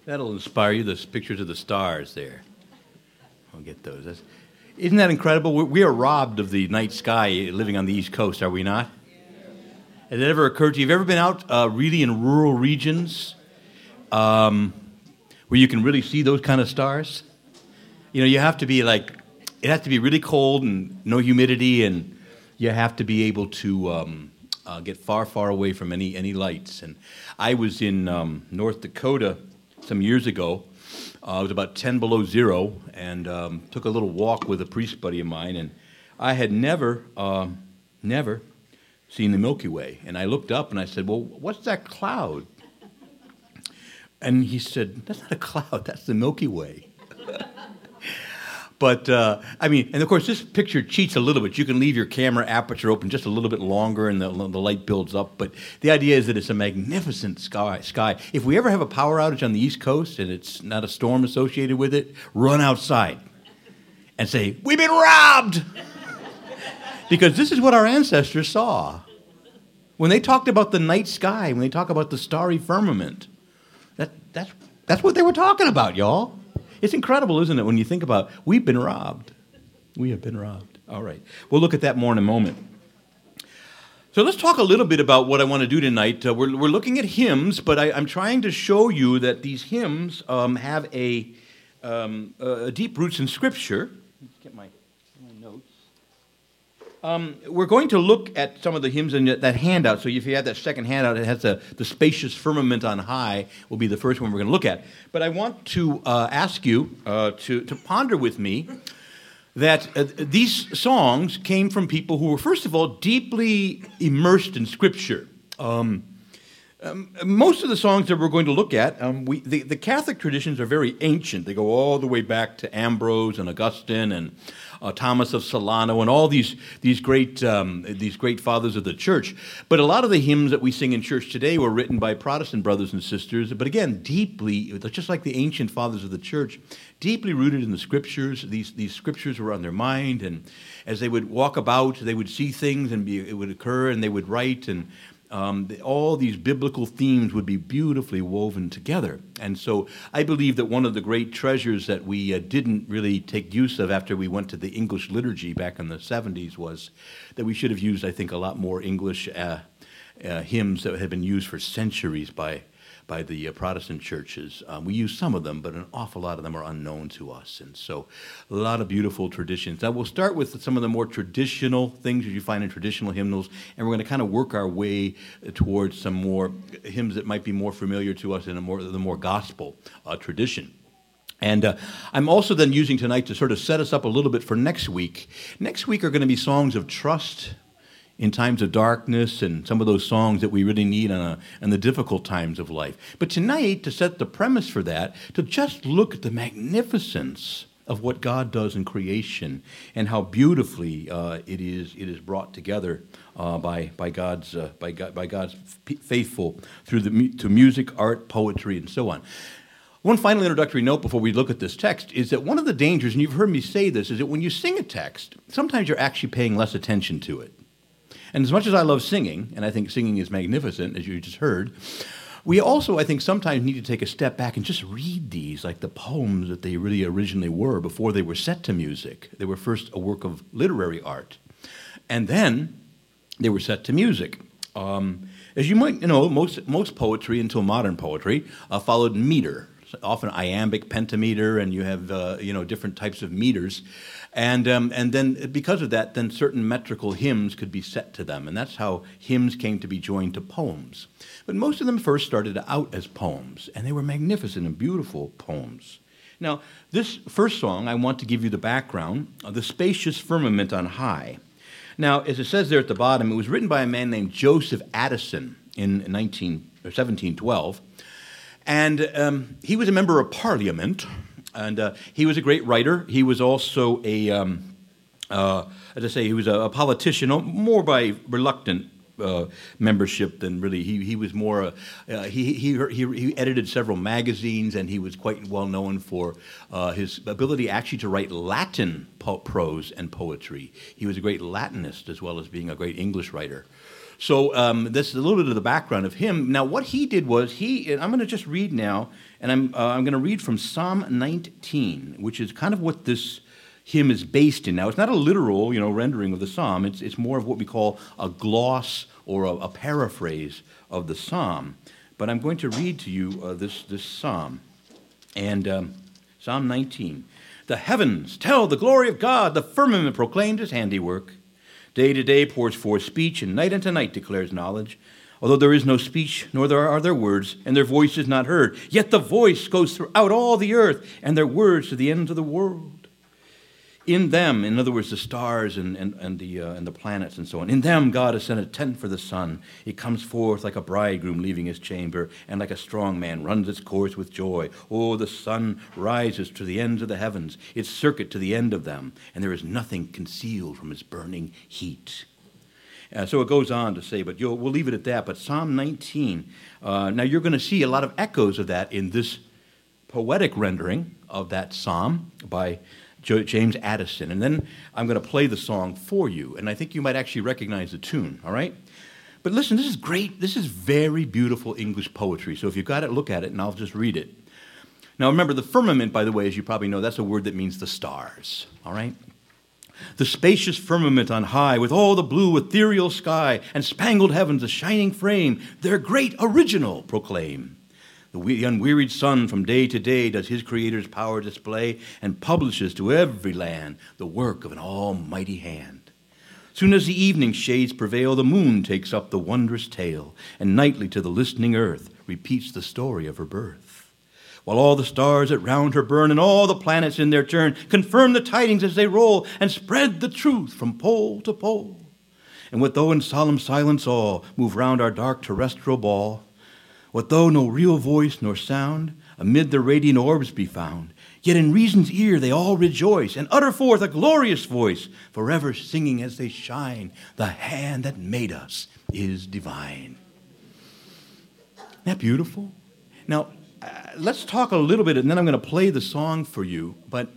That'll inspire you, those pictures of the stars there. I'll get those. Isn't that incredible? We are robbed of the night sky living on the East Coast, are we not? Has it ever occurred to you? Have you ever been out really in rural regions where you can really see those kind of stars? You know, you have to be like, it has to be really cold and no humidity, and you have to be able to get far, far away from any lights. And I was in North Dakota some years ago. It was about 10 below zero, and took a little walk with a priest buddy of mine, and I had never seen the Milky Way. And I looked up and I said, well, what's that cloud? And he said, that's not a cloud, that's the Milky Way. But, I mean, and of course, this picture cheats a little bit. You can leave your camera aperture open just a little bit longer and the light builds up. But the idea is that it's a magnificent sky. If we ever have a power outage on the East Coast and it's not a storm associated with it, run outside and say, we've been robbed! Because this is what our ancestors saw. When they talked about the night sky, when they talk about the starry firmament, that's what they were talking about, y'all. It's incredible, isn't it, when you think about, we've been robbed. We have been robbed. All right. We'll look at that more in a moment. So let's talk a little bit about what I want to do tonight. We're looking at hymns, but I'm trying to show you that these hymns have a deep roots in Scripture. Let's get my notes. We're going to look at some of the hymns in that handout. So if you have that second handout, it has the spacious firmament on high will be the first one we're going to look at. But I want to ask you to ponder with me that these songs came from people who were, first of all, deeply immersed in Scripture. Most of the songs that we're going to look at, the Catholic traditions are very ancient. They go all the way back to Ambrose and Augustine and Thomas of Solano and all these great fathers of the church. But a lot of the hymns that we sing in church today were written by Protestant brothers and sisters. But again, deeply, just like the ancient fathers of the church, deeply rooted in the Scriptures. These Scriptures were on their mind, and as they would walk about, they would see things, and it would occur, and they would write, and all these biblical themes would be beautifully woven together. And so I believe that one of the great treasures that we didn't really take use of after we went to the English liturgy back in the 70s was that we should have used, I think, a lot more English hymns that had been used for centuries by the Protestant churches. We use some of them, but an awful lot of them are unknown to us. And so a lot of beautiful traditions. Now we'll start with some of the more traditional things that you find in traditional hymnals, and we're going to kind of work our way towards some more hymns that might be more familiar to us in the more gospel tradition. And I'm also then using tonight to sort of set us up a little bit for next week. Next week are going to be songs of trust in times of darkness, and some of those songs that we really need in the difficult times of life. But tonight, to set the premise for that, to just look at the magnificence of what God does in creation and how beautifully it is brought together by God's faithful to music, art, poetry, and so on. One final introductory note before we look at this text is that one of the dangers, and you've heard me say this, is that when you sing a text, sometimes you're actually paying less attention to it. And as much as I love singing, and I think singing is magnificent, as you just heard, we also, I think, sometimes need to take a step back and just read these like the poems that they really originally were before they were set to music. They were first a work of literary art, and then they were set to music. As you might know, most poetry until modern poetry followed meter, often iambic pentameter, and you have different types of meters. And then because of that, then certain metrical hymns could be set to them. And that's how hymns came to be joined to poems. But most of them first started out as poems, and they were magnificent and beautiful poems. Now, this first song, I want to give you the background, the spacious firmament on high. Now, as it says there at the bottom, it was written by a man named Joseph Addison in 1712. And he was a member of Parliament. And he was a great writer. He was also he was a politician, more by reluctant membership than really. He was more. He edited several magazines, and he was quite well known for his ability actually to write Latin prose and poetry. He was a great Latinist as well as being a great English writer. So this is a little bit of the background of him. Now, what he did was and I'm going to just read now, and I'm going to read from Psalm 19, which is kind of what this hymn is based in. Now, it's not a literal, rendering of the psalm. It's more of what we call a gloss or a paraphrase of the psalm. But I'm going to read to you this psalm. And Psalm 19. The heavens tell the glory of God. The firmament proclaims his handiwork. Day to day pours forth speech, and night unto night declares knowledge. Although there is no speech, nor are there words, and their voice is not heard, yet the voice goes throughout all the earth, and their words to the ends of the world. In them, in other words, the stars and the planets and so on, in them God has sent a tent for the sun. It comes forth like a bridegroom leaving his chamber, and like a strong man runs its course with joy. Oh, the sun rises to the ends of the heavens, its circuit to the end of them, and there is nothing concealed from its burning heat. So it goes on to say, but we'll leave it at that. But Psalm 19, now you're going to see a lot of echoes of that in this poetic rendering of that psalm by James Addison. And then I'm going to play the song for you, and I think you might actually recognize the tune, all right? But listen, this is great. This is very beautiful English poetry. So if you've got it, look at it, and I'll just read it. Now remember, the firmament, by the way, as you probably know, that's a word that means the stars, all right? The spacious firmament on high, with all the blue ethereal sky, and spangled heavens a shining frame, their great original proclaim. The unwearied sun from day to day does his Creator's power display, and publishes to every land the work of an almighty hand. Soon as the evening shades prevail, the moon takes up the wondrous tale, and nightly to the listening earth repeats the story of her birth. While all the stars that round her burn, and all the planets in their turn confirm the tidings as they roll, and spread the truth from pole to pole. And what though in solemn silence all move round our dark terrestrial ball, what though no real voice nor sound amid the radiant orbs be found, yet in reason's ear they all rejoice, and utter forth a glorious voice, forever singing as they shine, the hand that made us is divine. Isn't that beautiful? Now, let's talk a little bit, and then I'm going to play the song for you, but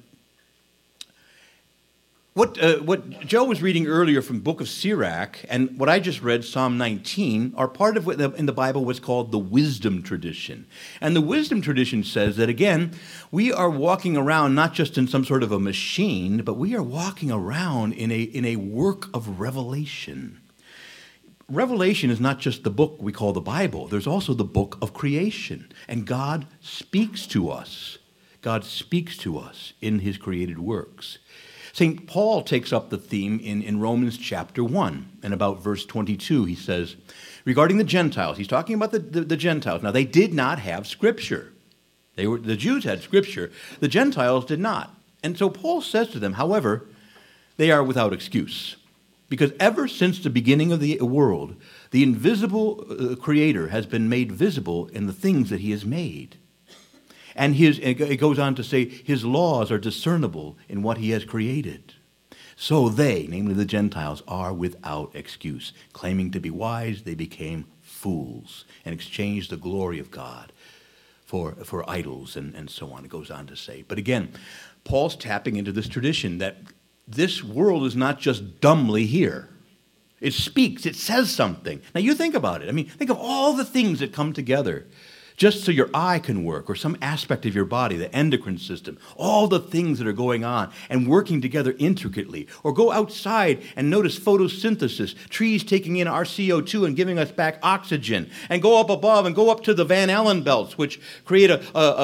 what Joe was reading earlier from the book of Sirach, and what I just read, Psalm 19, are part of what in the Bible was called the wisdom tradition. And the wisdom tradition says that, again, we are walking around not just in some sort of a machine, but we are walking around in a work of revelation. Revelation is not just the book we call the Bible. There's also the book of creation. And God speaks to us. God speaks to us in his created works. St. Paul takes up the theme in Romans chapter 1, and about verse 22, he says, regarding the Gentiles, he's talking about the Gentiles. Now, they did not have Scripture. The Jews had Scripture. The Gentiles did not. And so Paul says to them, however, they are without excuse. Because ever since the beginning of the world, the invisible Creator has been made visible in the things that he has made. And it goes on to say, his laws are discernible in what he has created. So they, namely the Gentiles, are without excuse. Claiming to be wise, they became fools and exchanged the glory of God for idols and so on. It goes on to say. But again, Paul's tapping into this tradition that this world is not just dumbly here. It speaks. It says something. Now, you think about it. I mean, think of all the things that come together just so your eye can work, or some aspect of your body, the endocrine system, all the things that are going on and working together intricately. Or go outside and notice photosynthesis, trees taking in our CO2 and giving us back oxygen. And go up above and go up to the Van Allen belts, which create a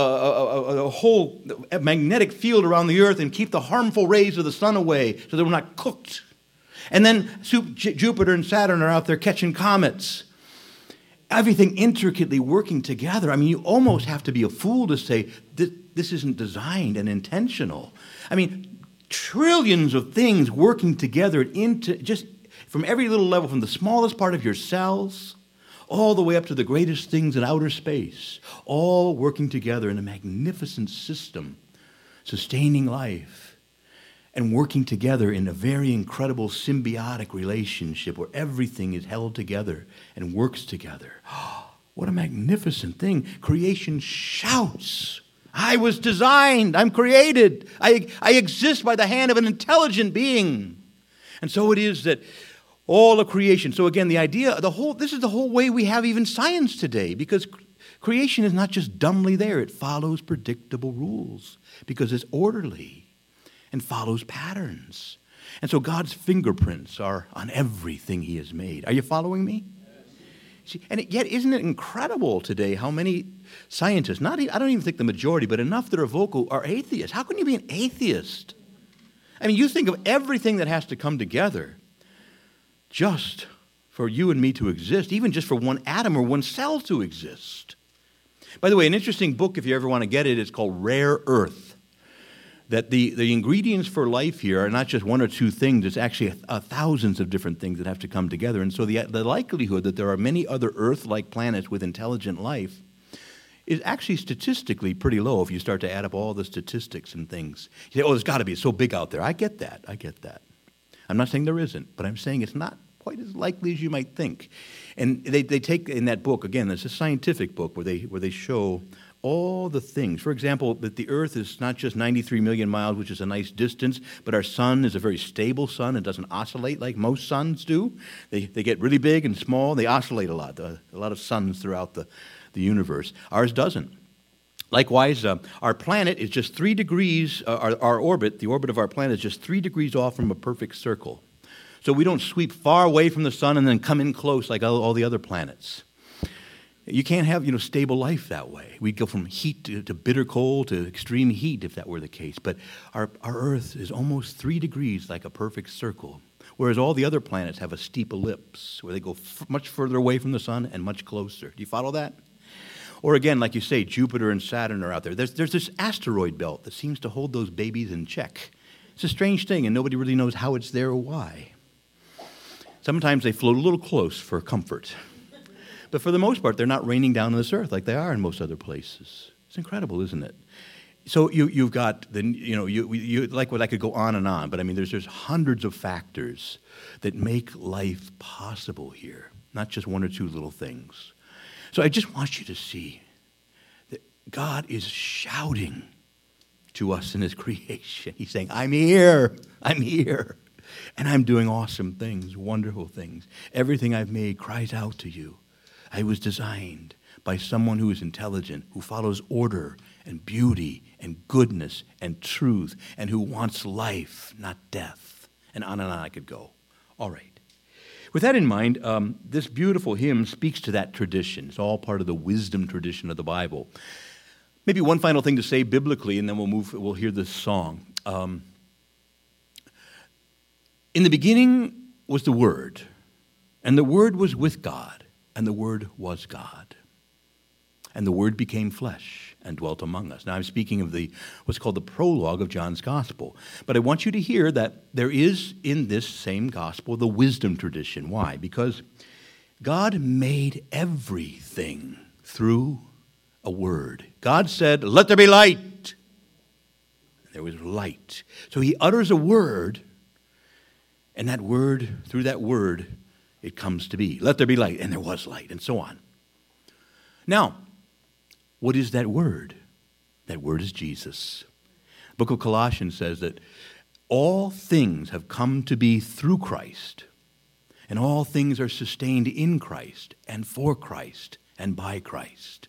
whole magnetic field around the earth and keep the harmful rays of the sun away so that we're not cooked. And then Jupiter and Saturn are out there catching comets. Everything intricately working together. I mean, you almost have to be a fool to say this isn't designed and intentional. I mean, trillions of things working together into just from every little level, from the smallest part of your cells all the way up to the greatest things in outer space, all working together in a magnificent system, sustaining life. And working together in a very incredible symbiotic relationship where everything is held together and works together. Oh, what a magnificent thing. Creation shouts, I was designed, I'm created, I exist by the hand of an intelligent being. And so it is that All of creation. So again, the idea, this is the whole way we have even science today, because creation is not just dumbly there. It follows predictable rules because it's orderly and follows patterns. And so God's fingerprints are on everything he has made. Are you following me? See, and yet, isn't it incredible today how many scientists, I don't even think the majority, but enough that are vocal, are atheists? How can you be an atheist? I mean, you think of everything that has to come together just for you and me to exist, even just for one atom or one cell to exist. By the way, an interesting book, if you ever want to get it, it's called Rare Earth. That the ingredients for life here are not just one or two things, it's actually thousands of different things that have to come together. And so the likelihood that there are many other Earth-like planets with intelligent life is actually statistically pretty low if you start to add up all the statistics and things. You say, there's got to be, it's so big out there. I get that. I'm not saying there isn't, but I'm saying it's not quite as likely as you might think. And they take in that book, again, it's a scientific book where they show all the things. For example, that the Earth is not just 93 million miles, which is a nice distance, but our sun is a very stable sun. It doesn't oscillate like most suns do. They get really big and small. They oscillate a lot of suns throughout the universe. Ours doesn't. Likewise, our planet is just 3 degrees, our orbit, the orbit of our planet is just 3 degrees off from a perfect circle. So we don't sweep far away from the sun and then come in close like all the other planets. You can't have, stable life that way. We'd go from heat to bitter cold to extreme heat if that were the case. But our Earth is almost 3 degrees like a perfect circle, whereas all the other planets have a steep ellipse where they go much further away from the sun and much closer. Do you follow that? Or again, like you say, Jupiter and Saturn are out there. There's this asteroid belt that seems to hold those babies in check. It's a strange thing, and nobody really knows how it's there or why. Sometimes they float a little close for comfort. But for the most part, they're not raining down on this earth like they are in most other places. It's incredible, isn't it? So you've got, like what I could go on and on, but I mean, there's hundreds of factors that make life possible here, not just one or two little things. So I just want you to see that God is shouting to us in his creation. He's saying, I'm here, and I'm doing awesome things, wonderful things. Everything I've made cries out to you. I was designed by someone who is intelligent, who follows order and beauty and goodness and truth, and who wants life, not death. And on I could go. All right. With that in mind, this beautiful hymn speaks to that tradition. It's all part of the wisdom tradition of the Bible. Maybe one final thing to say biblically, and then we'll hear this song. In the beginning was the Word, and the Word was with God. And the Word was God. And the Word became flesh and dwelt among us. Now I'm speaking of what's called the prologue of John's Gospel. But I want you to hear that there is in this same Gospel the wisdom tradition. Why? Because God made everything through a word. God said, let there be light. And there was light. So he utters a word, and that word, through that word, it comes to be. Let there be light, and there was light, and so on. Now, what is that word? That word is Jesus. The book of Colossians says that all things have come to be through Christ, and all things are sustained in Christ, and for Christ, and by Christ.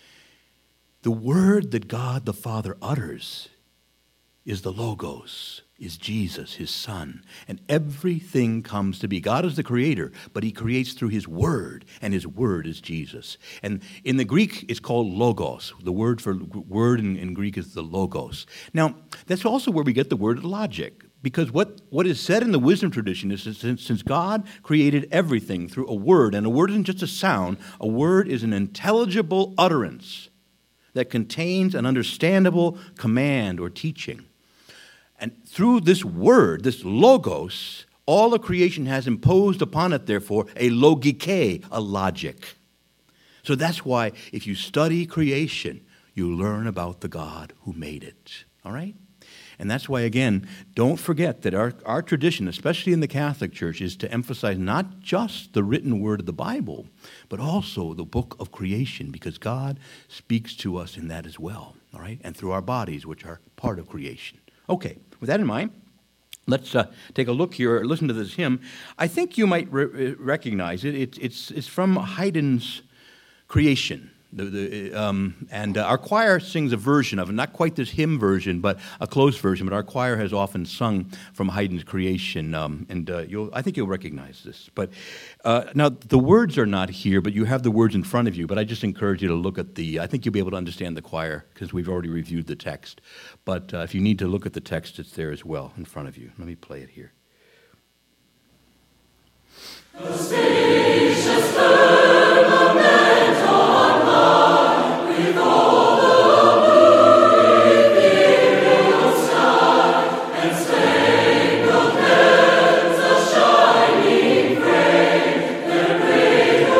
The word that God the Father utters is the Logos, is Jesus, his Son. And everything comes to be. God is the creator, but he creates through his word, and his word is Jesus. And in the Greek, it's called logos. The word for word in Greek is the logos. Now, that's also where we get the word logic, because what is said in the wisdom tradition is that since God created everything through a word, and a word isn't just a sound, a word is an intelligible utterance that contains an understandable command or teaching. And through this word, this logos, all of creation has imposed upon it, therefore, a logike, a logic. So that's why if you study creation, you learn about the God who made it. All right? And that's why, again, don't forget that our tradition, especially in the Catholic Church, is to emphasize not just the written word of the Bible, but also the book of creation, because God speaks to us in that as well. All right? And through our bodies, which are part of creation. Okay, with that in mind, Let's take a look here, listen to this hymn. I think you might recognize it. It's from Haydn's Creation. And our choir sings a version of it, not quite this hymn version, but a close version. But our choir has often sung from Haydn's Creation, I think you'll recognize this. But now the words are not here, but you have the words in front of you. But I just encourage you to look at I think you'll be able to understand the choir because we've already reviewed the text. But if you need to look at the text, it's there as well in front of you. Let me play it here. The spacious firmament on high, with all the blue ethereal sky, and spangled heads a shining frame, their great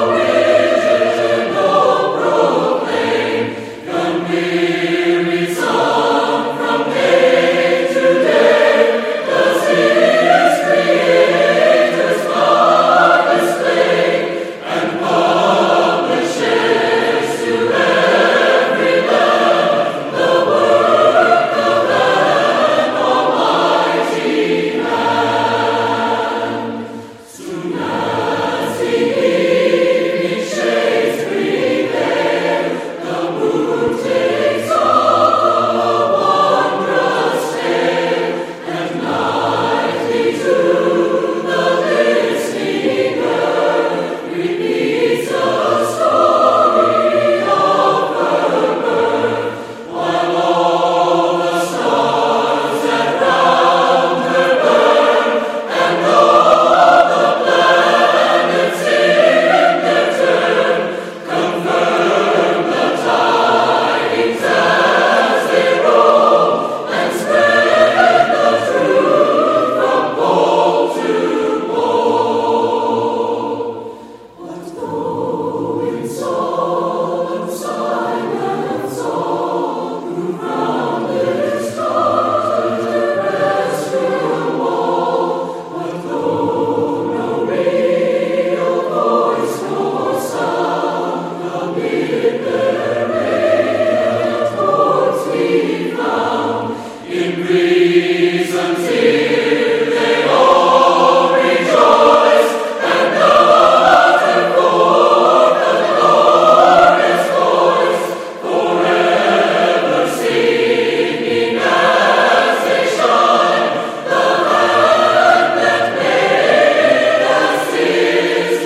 original proclaim, the myriad song from day to day, does His Creator's power display, and publishes to every man the work of an almighty hand. Soon as the evening shades prevail, the moon takes up a wondrous tale, and nightly to the listening earth repeats the story of her birth, while all the stars that round her burn, and all the planets in their turn confirm the tidings as they roll, and spread the truth from pole to pole. But though in solemn silence all who round this dark terrestrial wall, but though no real voice nor sound amid their radiant courts we found, in reason till they all rejoice, and utter forth the glorious voice, forever singing as they shine, the hand that made us is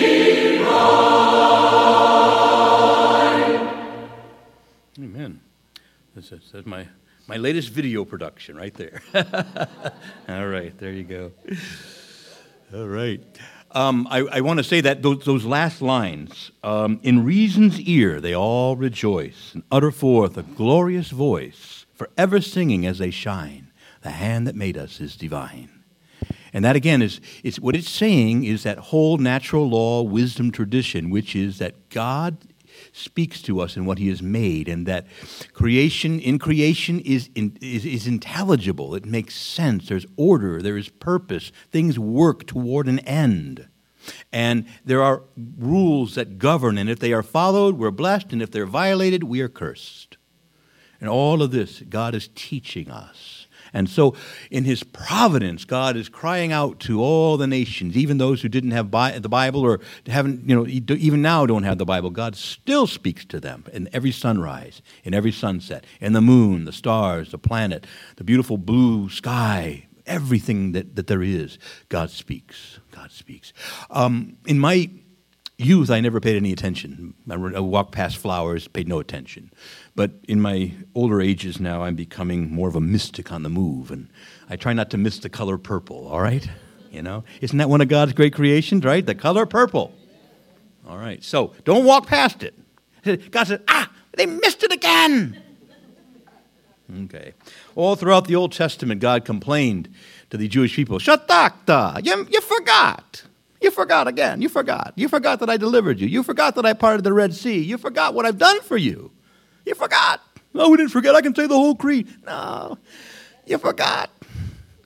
divine. Amen. That's my latest video production right there. All right, there you go. All right. I want to say that those last lines, in reason's ear they all rejoice and utter forth a glorious voice, forever singing as they shine. The hand that made us is divine. And that again is what it's saying is that whole natural law, wisdom tradition, which is that God speaks to us in what He has made, and that creation is intelligible. It makes sense. There's order. There is purpose. Things work toward an end. And there are rules that govern, and if they are followed, we're blessed, and if they're violated, we are cursed. And all of this, God is teaching us. And so in His providence, God is crying out to all the nations, even those who didn't have the Bible or haven't, even now don't have the Bible. God still speaks to them in every sunrise, in every sunset, in the moon, the stars, the planet, the beautiful blue sky, everything that there is. God speaks. God speaks. In my youth, I never paid any attention. I walked past flowers, paid no attention. But in my older ages now, I'm becoming more of a mystic on the move, and I try not to miss the color purple, all right? Isn't that one of God's great creations, right? The color purple. All right, so don't walk past it. God said, they missed it again. Okay. All throughout the Old Testament, God complained to the Jewish people, Shatakta, you forgot. You forgot again. You forgot. You forgot that I delivered you. You forgot that I parted the Red Sea. You forgot what I've done for you. You forgot. No, we didn't forget. I can say the whole creed. No, you forgot.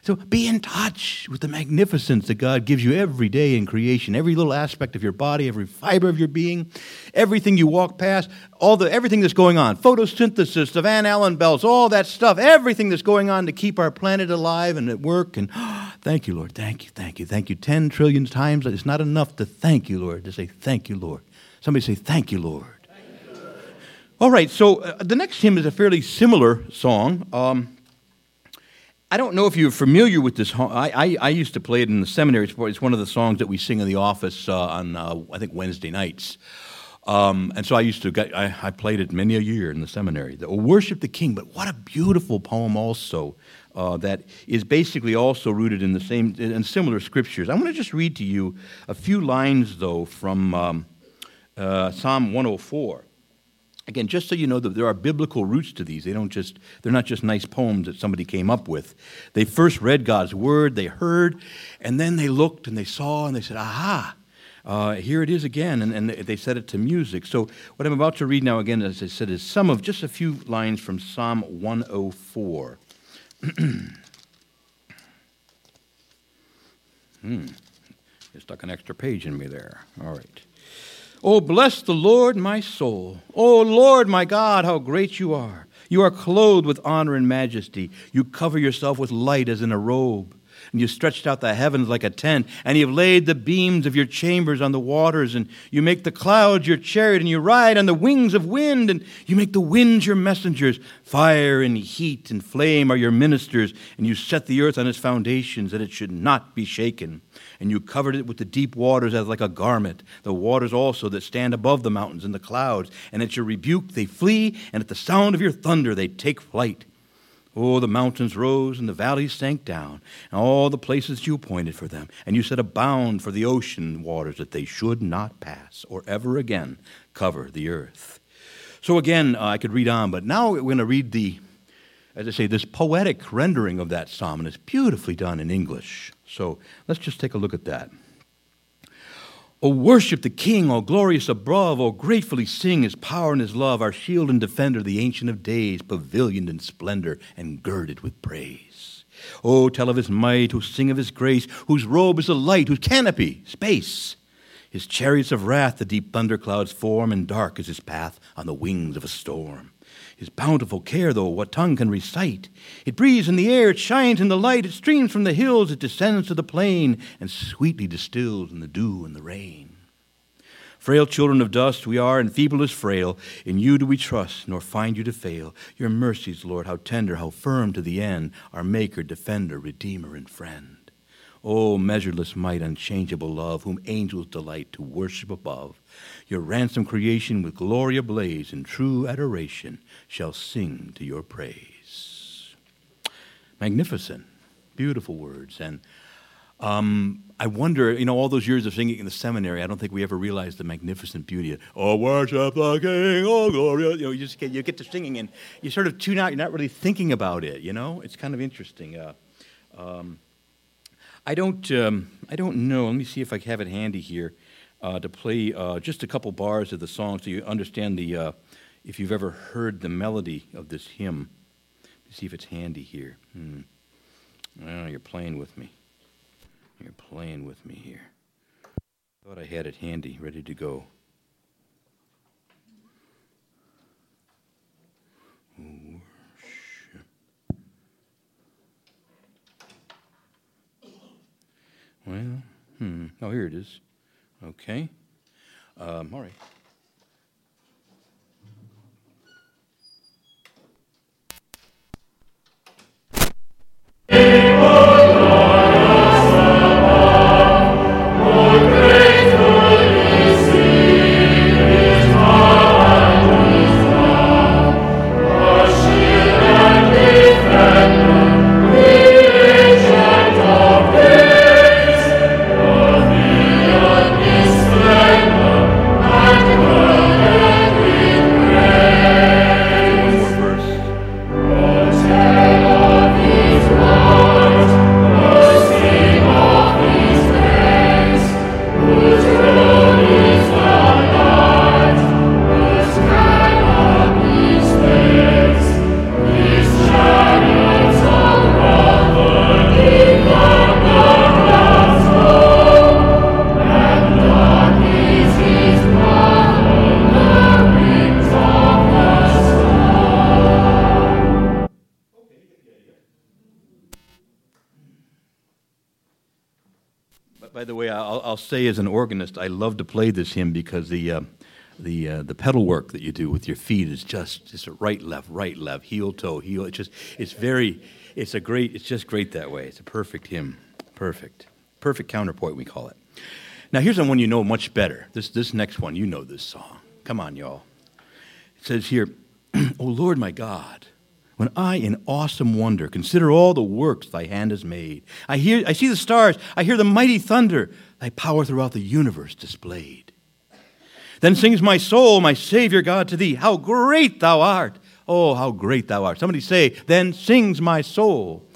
So be in touch with the magnificence that God gives you every day in creation, every little aspect of your body, every fiber of your being, everything you walk past, everything that's going on, photosynthesis, the Van Allen belts, all that stuff, everything that's going on to keep our planet alive and at work. And thank you, Lord. Thank you, thank you, thank you. 10 trillion times. It's not enough to thank you, Lord, to say thank you, Lord. Somebody say thank you, Lord. Thank you, Lord. All right, so the next hymn is a fairly similar song. I don't know if you're familiar with this. I used to play it in the seminary. It's one of the songs that we sing in the office on, I think, Wednesday nights. And so I played it many a year in the seminary. Worship the King. But what a beautiful poem also that is basically also rooted in similar scriptures. I want to just read to you a few lines, though, from Psalm 104. Again, just so you know that there are biblical roots to these. They're not just nice poems that somebody came up with. They first read God's word, they heard, and then they looked and they saw and they said, aha, here it is again, and they set it to music. So what I'm about to read now again, as I said, is just a few lines from Psalm 104. You stuck an extra page in me there. All right. Oh, bless the Lord, my soul. Oh, Lord, my God, how great you are. You are clothed with honor and majesty. You cover yourself with light as in a robe. And you stretched out the heavens like a tent. And you have laid the beams of your chambers on the waters. And you make the clouds your chariot. And you ride on the wings of wind. And you make the winds your messengers. Fire and heat and flame are your ministers. And you set the earth on its foundations that it should not be shaken. And you covered it with the deep waters as like a garment, the waters also that stand above the mountains and the clouds. And at your rebuke they flee, and at the sound of your thunder they take flight. Oh, the mountains rose and the valleys sank down, and all the places you appointed for them. And you set a bound for the ocean waters that they should not pass or ever again cover the earth. So again, I could read on, but now we're going to read this poetic rendering of that psalm, and it's beautifully done in English. So let's just take a look at that. O worship the King, O glorious above, O gratefully sing his power and his love, our shield and defender, the Ancient of Days, pavilioned in splendor and girded with praise. O tell of his might, who sing of his grace, whose robe is the light, whose canopy, space. His chariots of wrath the deep thunderclouds form, and dark is his path on the wings of a storm. His bountiful care, though, what tongue can recite? It breathes in the air, it shines in the light, it streams from the hills, it descends to the plain, and sweetly distills in the dew and the rain. Frail children of dust we are, and feeble as frail. In you do we trust, nor find you to fail. Your mercies, Lord, how tender, how firm to the end, our Maker, Defender, Redeemer, and Friend. O measureless might, unchangeable love, whom angels delight to worship above. Your ransomed creation with glory ablaze in true adoration shall sing to your praise. Magnificent, beautiful words. And I wonder, all those years of singing in the seminary, I don't think we ever realized the magnificent beauty of, oh, worship the King, oh, glory. You get to singing and you sort of tune out. You're not really thinking about it, It's kind of interesting. I don't know. Let me see if I have it handy here to play just a couple bars of the song so you understand if you've ever heard the melody of this hymn. Let me see if it's handy here. Well, you're playing with me. You're playing with me here. Thought I had it handy, ready to go. Well, oh, here it is. Okay. All right. And By the way, I'll say as an organist, I love to play this hymn because the pedal work that you do with your feet is just a right, left, heel, toe, heel. It's just great that way. It's a perfect hymn. Perfect counterpoint, we call it. Now, here's one you know much better. This next one, you know this song. Come on, y'all. It says here, O Lord my God, when I in awesome wonder consider all the works thy hand has made, I see the stars, I hear the mighty thunder, thy power throughout the universe displayed. Then sings my soul, my Savior God, to thee, how great thou art. Oh, how great thou art. Somebody say, then sings my soul,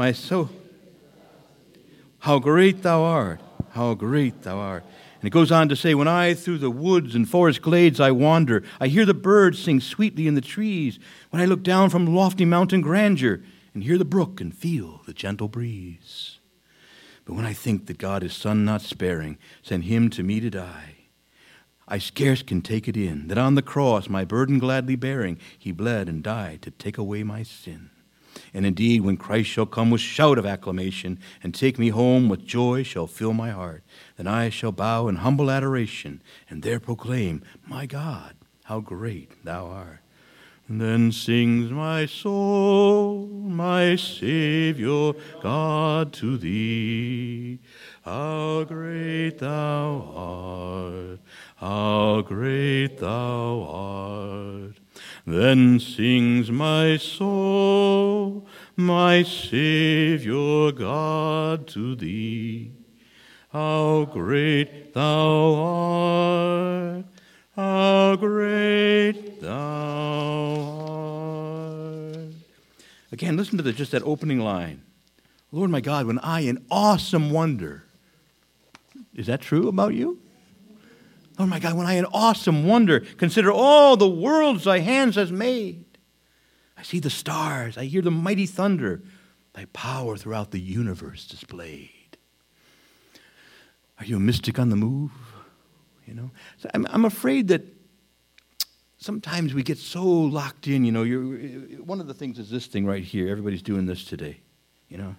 how great thou art. How great thou art. And it goes on to say, when I through the woods and forest glades I wander, I hear the birds sing sweetly in the trees. When I look down from lofty mountain grandeur and hear the brook and feel the gentle breeze. But when I think that God his Son not sparing sent him to me to die, I scarce can take it in that on the cross my burden gladly bearing, he bled and died to take away my sin. And indeed, when Christ shall come with shout of acclamation and take me home with joy shall fill my heart, then I shall bow in humble adoration and there proclaim, my God, how great thou art. And then sings my soul, my Savior God, to thee, how great thou art, how great thou art. Then sings my soul, my Savior God, to thee, how great thou art, how great thou art. Again, listen to just that opening line. Lord my God, when I in awesome wonder, is that true about you? Lord my God, when I in awesome wonder consider all the worlds thy hands has made. I see the stars, I hear the mighty thunder, thy power throughout the universe displayed. Are you a mystic on the move? You know, so I'm afraid that sometimes we get so locked in. You know, one of the things is this thing right here. Everybody's doing this today. You know.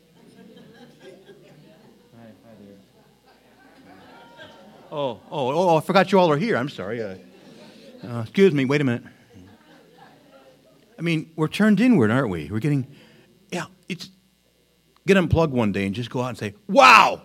Oh, I forgot you all are here. I'm sorry. Excuse me, wait a minute. I mean, we're turned inward, aren't we? We're getting, get unplugged one day and just go out and say, wow!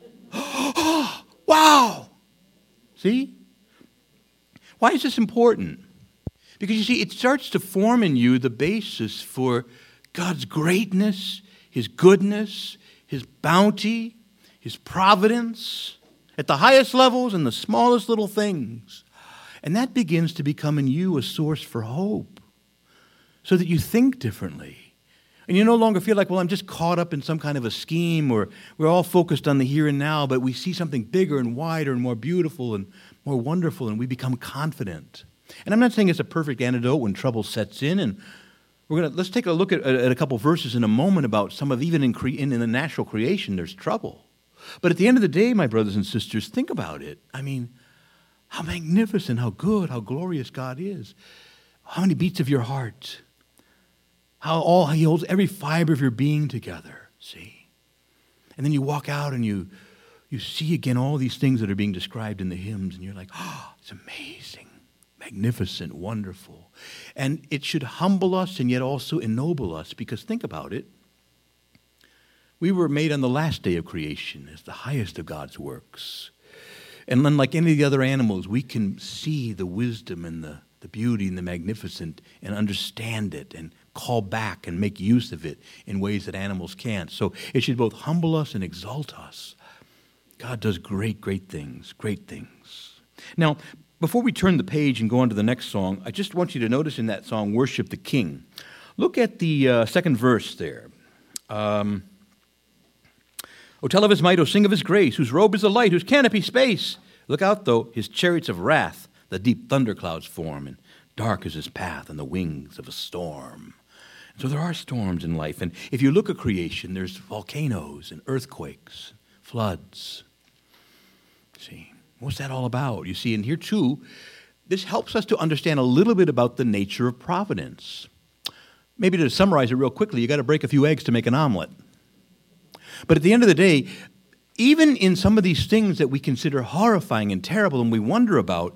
Wow! See? Why is this important? Because you see, it starts to form in you the basis for God's greatness, his goodness, his bounty, his providence, at the highest levels and the smallest little things. And that begins to become in you a source for hope so that you think differently. And you no longer feel like, well, I'm just caught up in some kind of a scheme, or we're all focused on the here and now, but we see something bigger and wider and more beautiful and more wonderful, and we become confident. And I'm not saying it's a perfect antidote when trouble sets in, and let's take a look at a couple verses in a moment about some of, even in the natural creation, there's trouble. But at the end of the day, my brothers and sisters, think about it. I mean, how magnificent, how good, how glorious God is. How many beats of your heart. How he holds every fiber of your being together, see? And then you walk out and you see again all these things that are being described in the hymns, and you're like, oh, it's amazing, magnificent, wonderful. And it should humble us and yet also ennoble us, because think about it. We were made on the last day of creation as the highest of God's works. And unlike any of the other animals, we can see the wisdom and the beauty and the magnificent and understand it and call back and make use of it in ways that animals can't. So it should both humble us and exalt us. God does great, great things, great things. Now, before we turn the page and go on to the next song, I just want you to notice in that song, Worship the King. Look at the second verse there. O tell of his might, O sing of his grace, whose robe is the light, whose canopy space. Look out, though, his chariots of wrath, the deep thunderclouds form, and dark is his path on the wings of a storm. And so there are storms in life, and if you look at creation, there's volcanoes and earthquakes, floods. See, what's that all about? You see, and here too, this helps us to understand a little bit about the nature of providence. Maybe to summarize it real quickly, you got to break a few eggs to make an omelet. But at the end of the day, even in some of these things that we consider horrifying and terrible and we wonder about,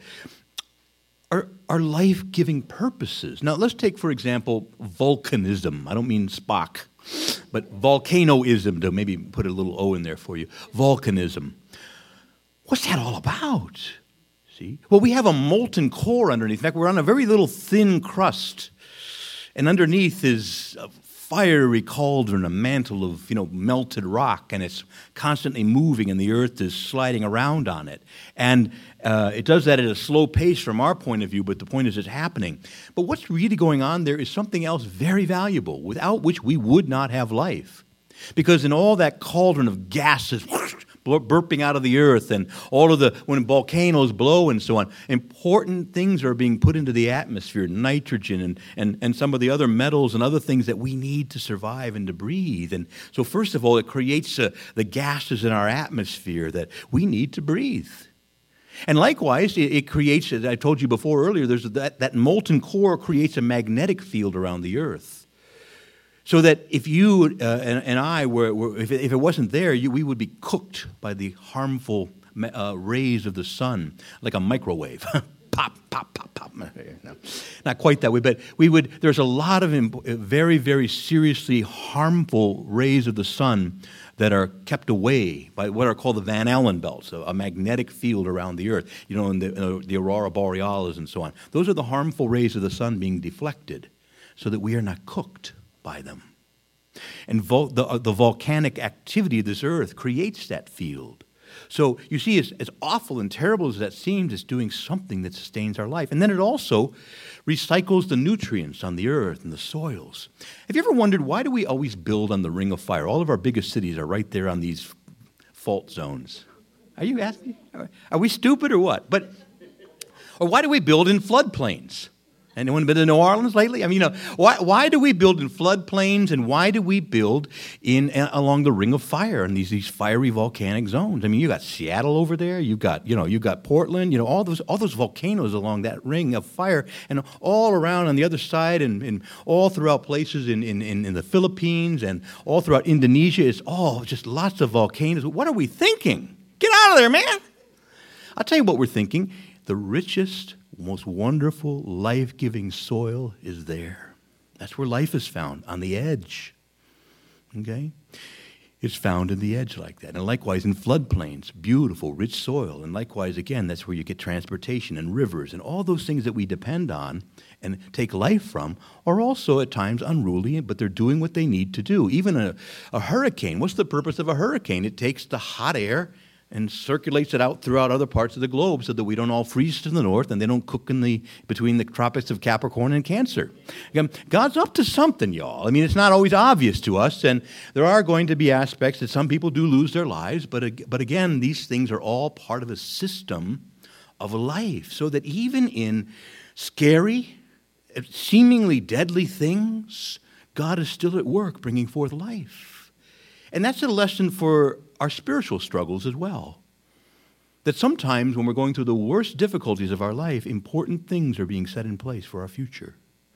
are life-giving purposes. Now, let's take, for example, volcanism. I don't mean Spock, but volcanoism, to maybe put a little O in there for you. Volcanism. What's that all about? See? Well, we have a molten core underneath. In fact, we're on a very little thin crust. And underneath is a fiery cauldron, a mantle of, melted rock, and it's constantly moving, and the earth is sliding around on it. And it does that at a slow pace from our point of view, but the point is it's happening. But what's really going on there is something else very valuable, without which we would not have life. Because in all that cauldron of gases burping out of the earth and when volcanoes blow and so on, important things are being put into the atmosphere, nitrogen and some of the other metals and other things that we need to survive and to breathe. And so first of all, it creates the gases in our atmosphere that we need to breathe. And likewise, it creates, as I told you before earlier, there's that molten core creates a magnetic field around the earth. So that if you and I if it wasn't there, we would be cooked by the harmful rays of the sun, like a microwave. Pop, pop, pop, pop. No, not quite that way, but there's a lot of very, very seriously harmful rays of the sun that are kept away by what are called the Van Allen belts, a magnetic field around the earth, in the Aurora Borealis and so on. Those are the harmful rays of the sun being deflected so that we are not cooked by them. And the volcanic activity of this earth creates that field. So you see, as awful and terrible as that seems, it's doing something that sustains our life. And then it also recycles the nutrients on the earth and the soils. Have you ever wondered, why do we always build on the Ring of Fire? All of our biggest cities are right there on these fault zones. Are you asking? Are we stupid or what? Or why do we build in floodplains? Anyone been to New Orleans lately? Why do we build in floodplains, and why do we build along the Ring of Fire and these fiery volcanic zones? You got Seattle over there. You got Portland. All those volcanoes along that Ring of Fire, and all around on the other side, and all throughout places in the Philippines and all throughout Indonesia. It's all just lots of volcanoes. What are we thinking? Get out of there, man! I'll tell you what we're thinking. The richest, most wonderful, life-giving soil is there. That's where life is found, on the edge. Okay? It's found in the edge like that. And likewise in floodplains, beautiful, rich soil. And likewise, again, that's where you get transportation and rivers and all those things that we depend on and take life from are also at times unruly, but they're doing what they need to do. Even a hurricane, what's the purpose of a hurricane? It takes the hot air and circulates it out throughout other parts of the globe so that we don't all freeze to the north and they don't cook between the tropics of Capricorn and Cancer. Again, God's up to something, y'all. It's not always obvious to us, and there are going to be aspects that some people do lose their lives, but again, these things are all part of a system of life, so that even in scary, seemingly deadly things, God is still at work bringing forth life. And that's a lesson for our spiritual struggles as well. That sometimes when we're going through the worst difficulties of our life, important things are being set in place for our future.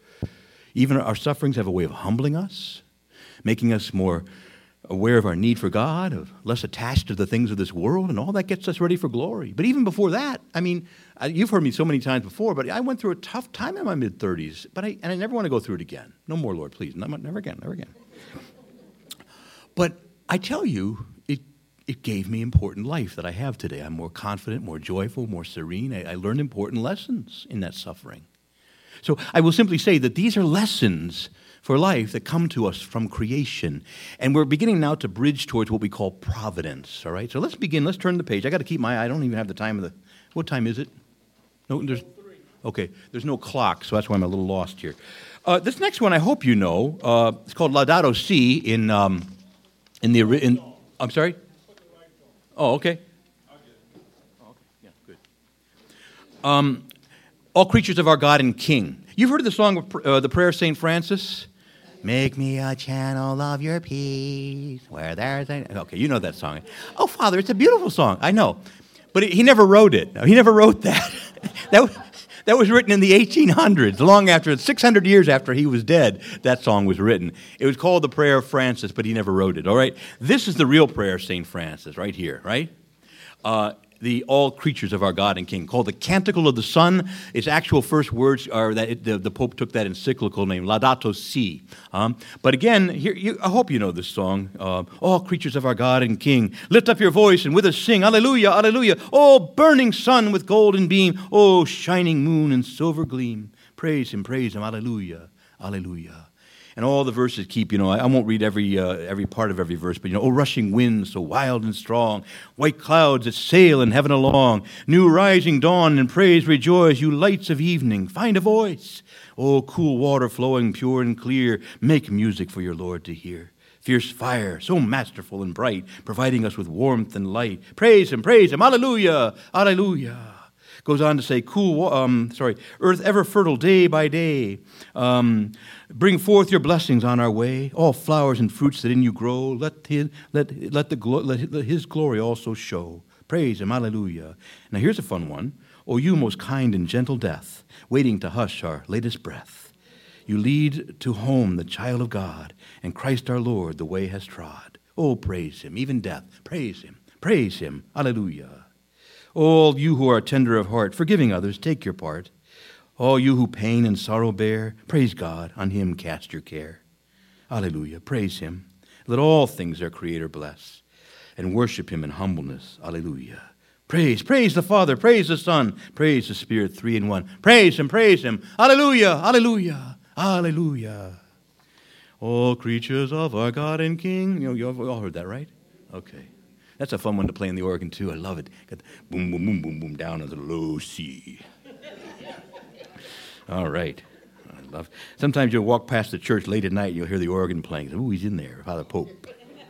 Even our sufferings have a way of humbling us, making us more aware of our need for God, of less attached to the things of this world, and all that gets us ready for glory. But even before that, you've heard me so many times before, but I went through a tough time in my mid-30s, and I never want to go through it again. No more, Lord, please. Never again, never again. But I tell you, it gave me important life that I have today. I'm more confident, more joyful, more serene. I learned important lessons in that suffering. So I will simply say that these are lessons for life that come to us from creation. And we're beginning now to bridge towards what we call providence, all right? So let's begin. Let's turn the page. I got to keep my eye. I don't even have the time of the... What time is it? No, there's... Okay, there's no clock, so that's why I'm a little lost here. This next one I hope you know. It's called Laudato Si in the... I'm sorry? Oh, okay. Yeah, good. All creatures of our God and King. You've heard of the song of the prayer of St. Francis? Make me a channel of your peace, where there's a... Okay, you know that song. Oh, Father, it's a beautiful song. I know. But he never wrote it. He never wrote that. That was written in the 1800s, long after, 600 years after he was dead, that song was written. It was called the Prayer of Francis, but he never wrote it, all right? This is the real prayer of St. Francis, right here, right? The all creatures of our God and King, called the Canticle of the Son. Its actual first words are that the Pope took that encyclical name, Laudato Si. But again, I hope you know this song. All creatures of our God and King, lift up your voice and with us sing, Alleluia, Alleluia. Oh, burning sun with golden beam. Oh, shining moon and silver gleam. Praise him, Alleluia, Alleluia. And all the verses keep, I won't read every part of every verse, but, oh, rushing winds so wild and strong, white clouds that sail in heaven along, new rising dawn and praise rejoice, you lights of evening, find a voice. Oh, cool water flowing pure and clear, make music for your Lord to hear. Fierce fire, so masterful and bright, providing us with warmth and light. Praise him, Alleluia, Alleluia. Goes on to say, earth ever fertile day by day. Bring forth your blessings on our way. All flowers and fruits that in you grow, let his glory also show. Praise him, Alleluia. Now here's a fun one. O you most kind and gentle death, waiting to hush our latest breath. You lead to home the child of God, and Christ our Lord the way has trod. Oh, praise him, even death. Praise him, Alleluia. All you who are tender of heart, forgiving others, take your part. All you who pain and sorrow bear, praise God, on him cast your care. Alleluia, praise him. Let all things their Creator bless, and worship him in humbleness. Alleluia. Praise the Father, praise the Son, praise the Spirit, three in one. Praise him, Alleluia, Alleluia, Alleluia. All creatures of our God and King. You've all heard that, right? Okay. That's a fun one to play on the organ, too. I love it. Got the boom, boom, boom, boom, boom, down on the low C. All right. I love it. Sometimes you'll walk past the church late at night and you'll hear the organ playing. Ooh, he's in there, Father Pope.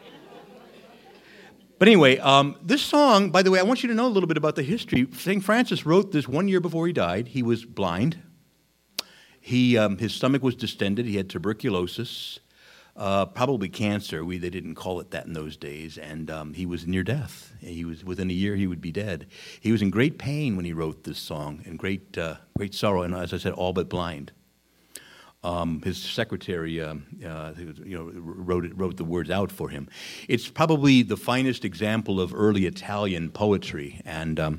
But anyway, this song, by the way, I want you to know a little bit about the history. St. Francis wrote this 1 year before he died. He was blind. His stomach was distended. He had tuberculosis. Probably cancer. They didn't call it that in those days, and he was near death. He was within a year he would be dead. He was in great pain when he wrote this song, and great sorrow, and as I said, all but blind. His secretary, wrote the words out for him. It's probably the finest example of early Italian poetry, and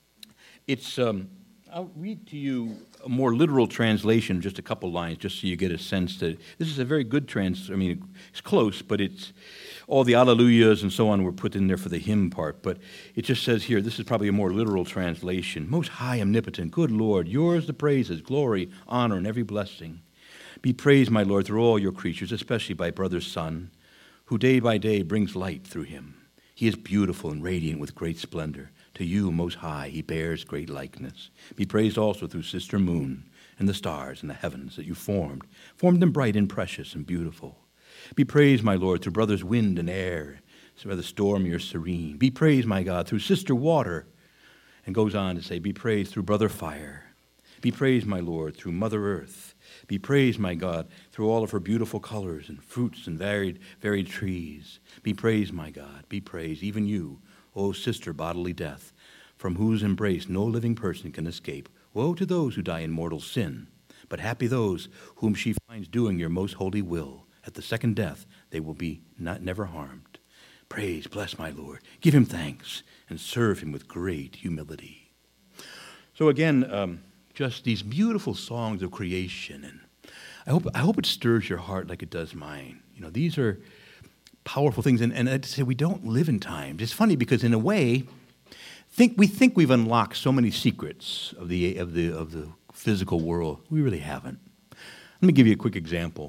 I'll read to you a more literal translation, just a couple lines, just so you get a sense that this is a very good it's close, but it's all the alleluias and so on were put in there for the hymn part. But it just says here, this is probably a more literal translation. Most high, omnipotent, good Lord, yours the praises, glory, honor, and every blessing. Be praised, my Lord, through all your creatures, especially by brother's Son, who day by day brings light through him. He is beautiful and radiant with great splendor. To you, Most High, he bears great likeness. Be praised also through Sister Moon and the stars and the heavens that you formed them bright and precious and beautiful. Be praised, my Lord, through brothers Wind and Air, so by the storm you're serene. Be praised, my God, through Sister Water, and goes on to say, be praised through Brother Fire. Be praised, my Lord, through Mother Earth. Be praised, my God, through all of her beautiful colors and fruits and varied trees. Be praised, my God, be praised, even you, O sister bodily death, from whose embrace no living person can escape. Woe to those who die in mortal sin, but happy those whom she finds doing your most holy will. At the second death they will be never harmed. Praise, bless my Lord, give him thanks, and serve him with great humility. So again, just these beautiful songs of creation, and I hope it stirs your heart like it does mine. These are powerful things, and I'd say we don't live in times. It's funny because in a way, we think we've unlocked so many secrets of the physical world. We really haven't. Let me give you a quick example.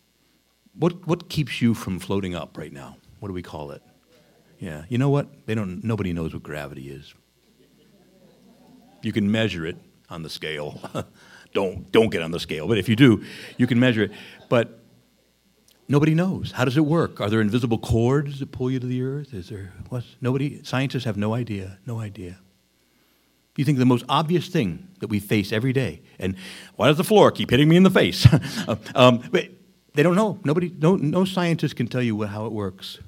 What keeps you from floating up right now? What do we call it? Yeah, you know what? Nobody knows what gravity is. You can measure it on the scale. Don't get on the scale, but if you do, you can measure it. But nobody knows. How does it work? Are there invisible cords that pull you to the earth? Is there what? Nobody. Scientists have no idea. No idea. You think the most obvious thing that we face every day, and why does the floor keep hitting me in the face? But they don't know. No scientist can tell you how it works.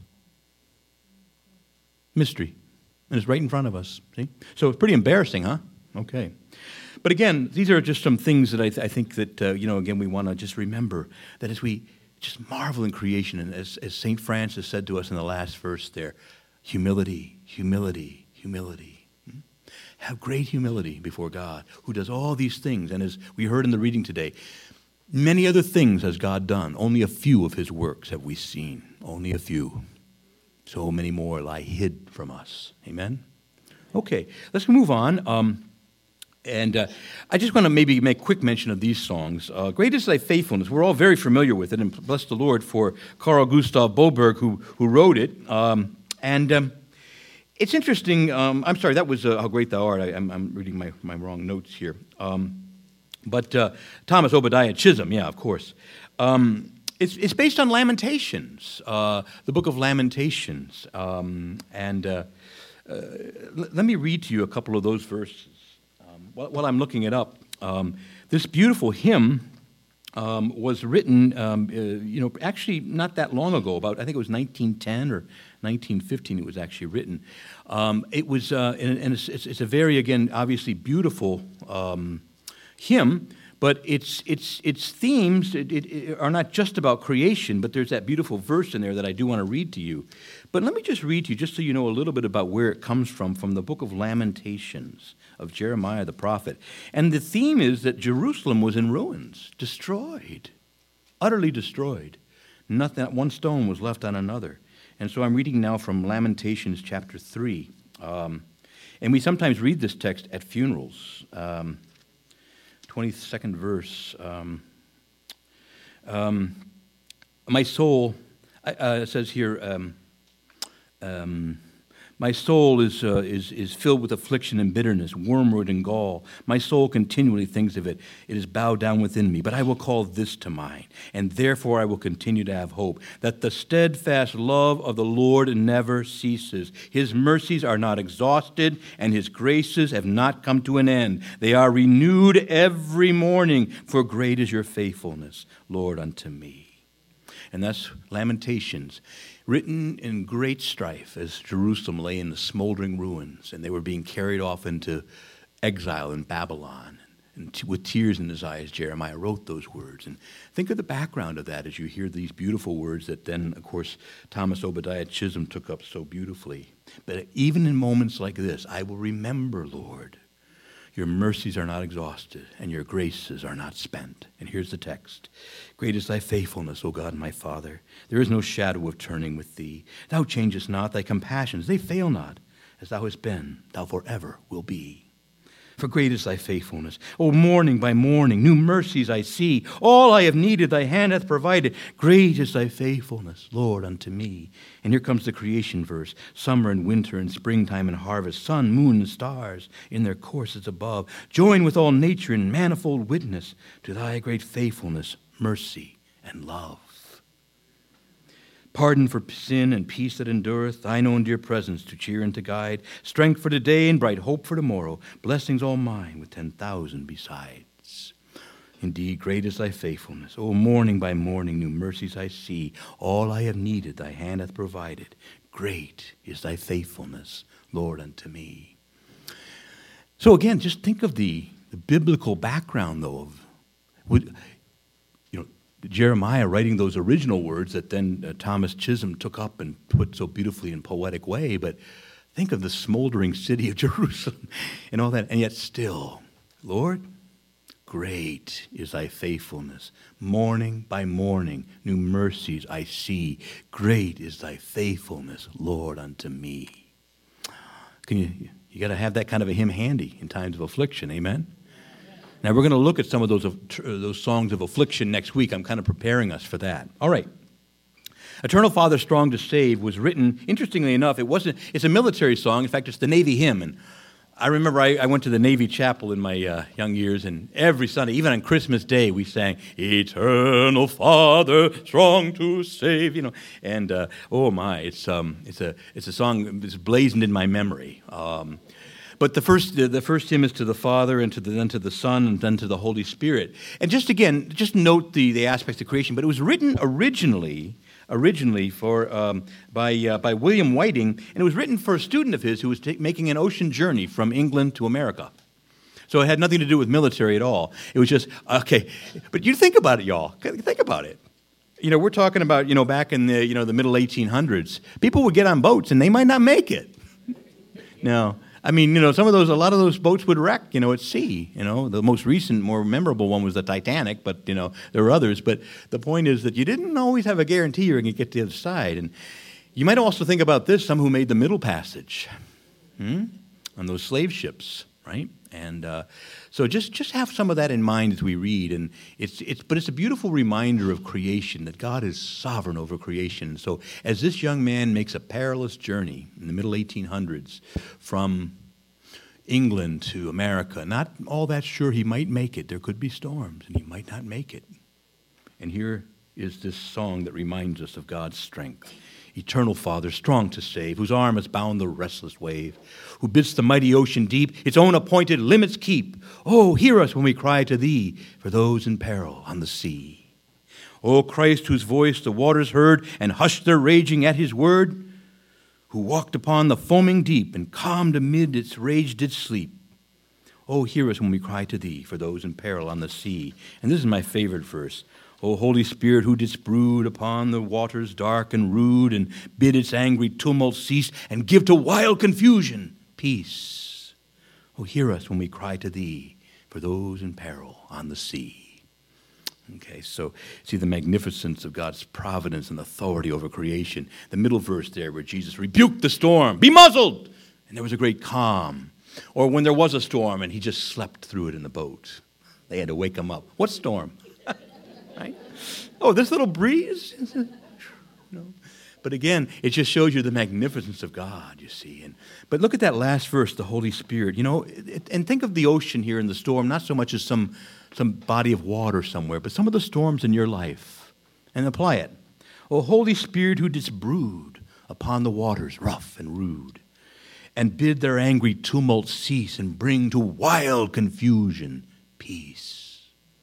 Mystery. And it's right in front of us. See? So it's pretty embarrassing, huh? Okay. But again, these are just some things that I think that, again, we want to just remember that as we just marvel in creation, and as St. Francis said to us in the last verse there, humility, humility, humility. Have great humility before God, who does all these things. And as we heard in the reading today, many other things has God done. Only a few of his works have we seen. Only a few. So many more lie hid from us. Amen? Okay, let's move on. I just want to maybe make quick mention of these songs. Great is Thy Faithfulness. We're all very familiar with it, and bless the Lord for Carl Gustav Boberg, who wrote it. It's interesting. I'm sorry, that was How Great Thou Art. I'm reading my wrong notes here. But Thomas Obadiah Chisholm, yeah, of course. It's based on Lamentations, the book of Lamentations. Let me read to you a couple of those verses. While I'm looking it up, this beautiful hymn was written, actually not that long ago. I think it was 1910 or 1915. It was actually written. It was, and it's a very, again, obviously beautiful hymn. But its themes are not just about creation, but there's that beautiful verse in there that I do want to read to you. But let me just read to you, just so you know a little bit about where it comes from the book of Lamentations of Jeremiah the prophet. And the theme is that Jerusalem was in ruins, destroyed, utterly destroyed. Not one stone was left on another. And so I'm reading now from Lamentations chapter 3. And we sometimes read this text at funerals. 22nd verse. My soul, it says here, my soul is filled with affliction and bitterness, wormwood and gall. My soul continually thinks of it. It is bowed down within me. But I will call this to mind, and therefore I will continue to have hope, that the steadfast love of the Lord never ceases. His mercies are not exhausted, and his graces have not come to an end. They are renewed every morning, for great is your faithfulness, Lord, unto me. And that's Lamentations, written in great strife as Jerusalem lay in the smoldering ruins, and they were being carried off into exile in Babylon. And with tears in his eyes, Jeremiah wrote those words. And think of the background of that as you hear these beautiful words that then, of course, Thomas Obadiah Chisholm took up so beautifully. But even in moments like this, I will remember, Lord, your mercies are not exhausted, and your graces are not spent. And here's the text. Great is thy faithfulness, O God, my Father. There is no shadow of turning with thee. Thou changest not, thy compassions, they fail not. As thou hast been, thou forever will be. For great is thy faithfulness. O morning by morning, new mercies I see. All I have needed, thy hand hath provided. Great is thy faithfulness, Lord, unto me. And here comes the creation verse. Summer and winter and springtime and harvest, sun, moon, and stars in their courses above. Join with all nature in manifold witness to thy great faithfulness, mercy, and love. Pardon for sin and peace that endureth, thine own dear presence to cheer and to guide, strength for today and bright hope for tomorrow, blessings all mine with 10,000 besides. Indeed, great is thy faithfulness. O morning by morning new mercies I see. All I have needed thy hand hath provided. Great is thy faithfulness, Lord, unto me. So again, just think of the biblical background, though, of Jeremiah writing those original words that then Thomas Chisholm took up and put so beautifully in poetic way. But think of the smoldering city of Jerusalem and all that. And yet still, Lord, great is thy faithfulness. Morning by morning, new mercies I see. Great is thy faithfulness, Lord, unto me. You got to have that kind of a hymn handy in times of affliction. Amen? Now, we're going to look at some of those songs of affliction next week. I'm kind of preparing us for that. All right. Eternal Father, Strong to Save was written, interestingly enough, it's a military song. In fact, it's the Navy hymn. And I remember I went to the Navy chapel in my young years, and every Sunday, even on Christmas Day, we sang, Eternal Father, Strong to Save, And, oh my, it's a song that's blazoned in my memory. But the first hymn is to the Father, and then to the Son, and then to the Holy Spirit. And just note the aspects of creation. But it was written originally by William Whiting, and it was written for a student of his who was making an ocean journey from England to America. So it had nothing to do with military at all. It was just, okay. But you think about it, y'all. Think about it. We're talking about, back in the middle 1800s. People would get on boats and they might not make it. No. I mean, a lot of those boats would wreck, at sea. The most recent, more memorable one was the Titanic, but, there were others. But the point is that you didn't always have a guarantee you're going to get to the other side. And you might also think about this, some who made the Middle Passage on those slave ships, right? And so just have some of that in mind as we read. And but it's a beautiful reminder of creation, that God is sovereign over creation. So as this young man makes a perilous journey in the middle 1800s from England to America, not all that sure he might make it. There could be storms, and he might not make it. And here is this song that reminds us of God's strength. Eternal Father, strong to save, whose arm has bound the restless wave, who bids the mighty ocean deep its own appointed limits keep. Oh, hear us when we cry to thee for those in peril on the sea. O Christ, whose voice the waters heard and hushed their raging at his word, who walked upon the foaming deep and calmed amid its rage did sleep. Oh, hear us when we cry to thee for those in peril on the sea. And this is my favorite verse. O Holy Spirit, who didst brood upon the waters dark and rude, and bid its angry tumult cease, and give to wild confusion peace. Oh, hear us when we cry to thee for those in peril on the sea. Okay, so see the magnificence of God's providence and authority over creation. The middle verse there where Jesus rebuked the storm, be muzzled, and there was a great calm. Or when there was a storm and he just slept through it in the boat. They had to wake him up. What storm? Right? Oh, this little breeze? No. But again, it just shows you the magnificence of God, you see. But look at that last verse, the Holy Spirit. And think of the ocean here in the storm, not so much as some body of water somewhere, but some of the storms in your life. And apply it. O Holy Spirit, who didst brood upon the waters, rough and rude, and bid their angry tumult cease, and bring to wild confusion peace.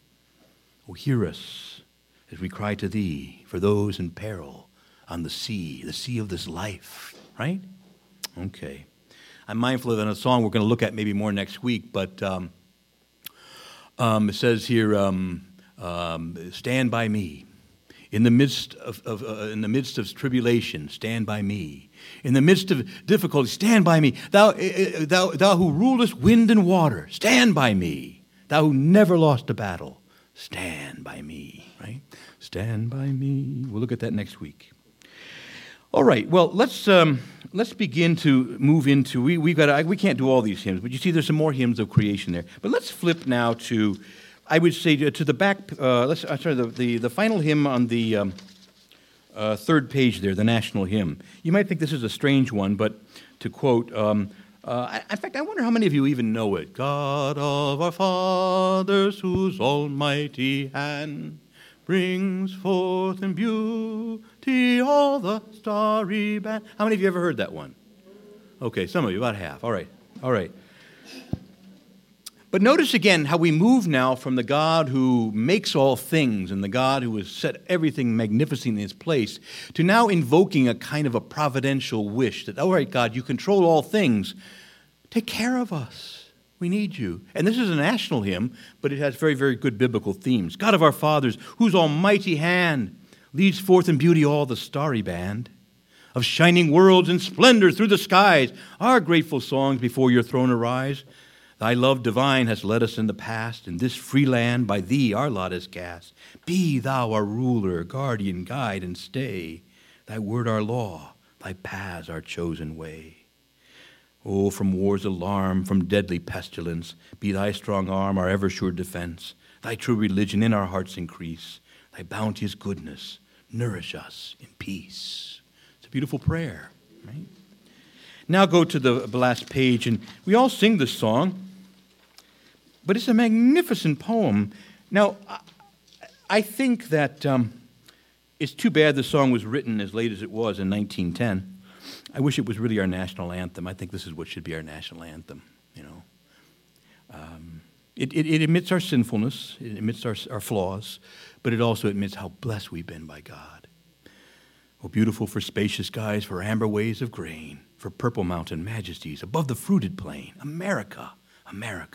Oh, hear us as we cry to thee for those in peril on the sea of this life, right? Okay. I'm mindful of a song we're going to look at maybe more next week, but it says here, stand by me. In the midst of tribulation, stand by me. In the midst of difficulty, stand by me. Thou who rulest wind and water, stand by me. Thou who never lost a battle, stand by me, right? Stand by me. We'll look at that next week. All right. Well, let's begin to move into. We can't do all these hymns, but you see, there's some more hymns of creation there. But let's flip now to, I would say, to the back. The final hymn on the third page there, the national hymn. You might think this is a strange one, but to quote. In fact, I wonder how many of you even know it. God of our fathers, whose almighty hand brings forth in beauty all the starry band. How many of you ever heard that one? Okay, some of you, about half. All right. But notice again how we move now from the God who makes all things and the God who has set everything magnificent in its place to now invoking a kind of a providential wish that, all right, God, you control all things. Take care of us. We need you. And this is a national hymn, but it has very, very good biblical themes. God of our fathers, whose almighty hand leads forth in beauty all the starry band of shining worlds and splendor through the skies, our grateful songs before your throne arise. Thy love divine has led us in the past. In this free land by thee our lot is cast. Be thou our ruler, guardian, guide, and stay. Thy word our law, thy paths our chosen way. Oh, from war's alarm, from deadly pestilence, be thy strong arm our ever-sure defense. Thy true religion in our hearts increase. Thy bounteous goodness nourish us in peace. It's a beautiful prayer, right? Now go to the last page, and we all sing this song, but it's a magnificent poem. Now, I think that it's too bad the song was written as late as it was in 1910. I wish it was really our national anthem. I think this is what should be our national anthem, It admits our sinfulness, it admits our flaws, but it also admits how blessed we've been by God. Oh, beautiful for spacious skies, for amber waves of grain, for purple mountain majesties above the fruited plain. America, America,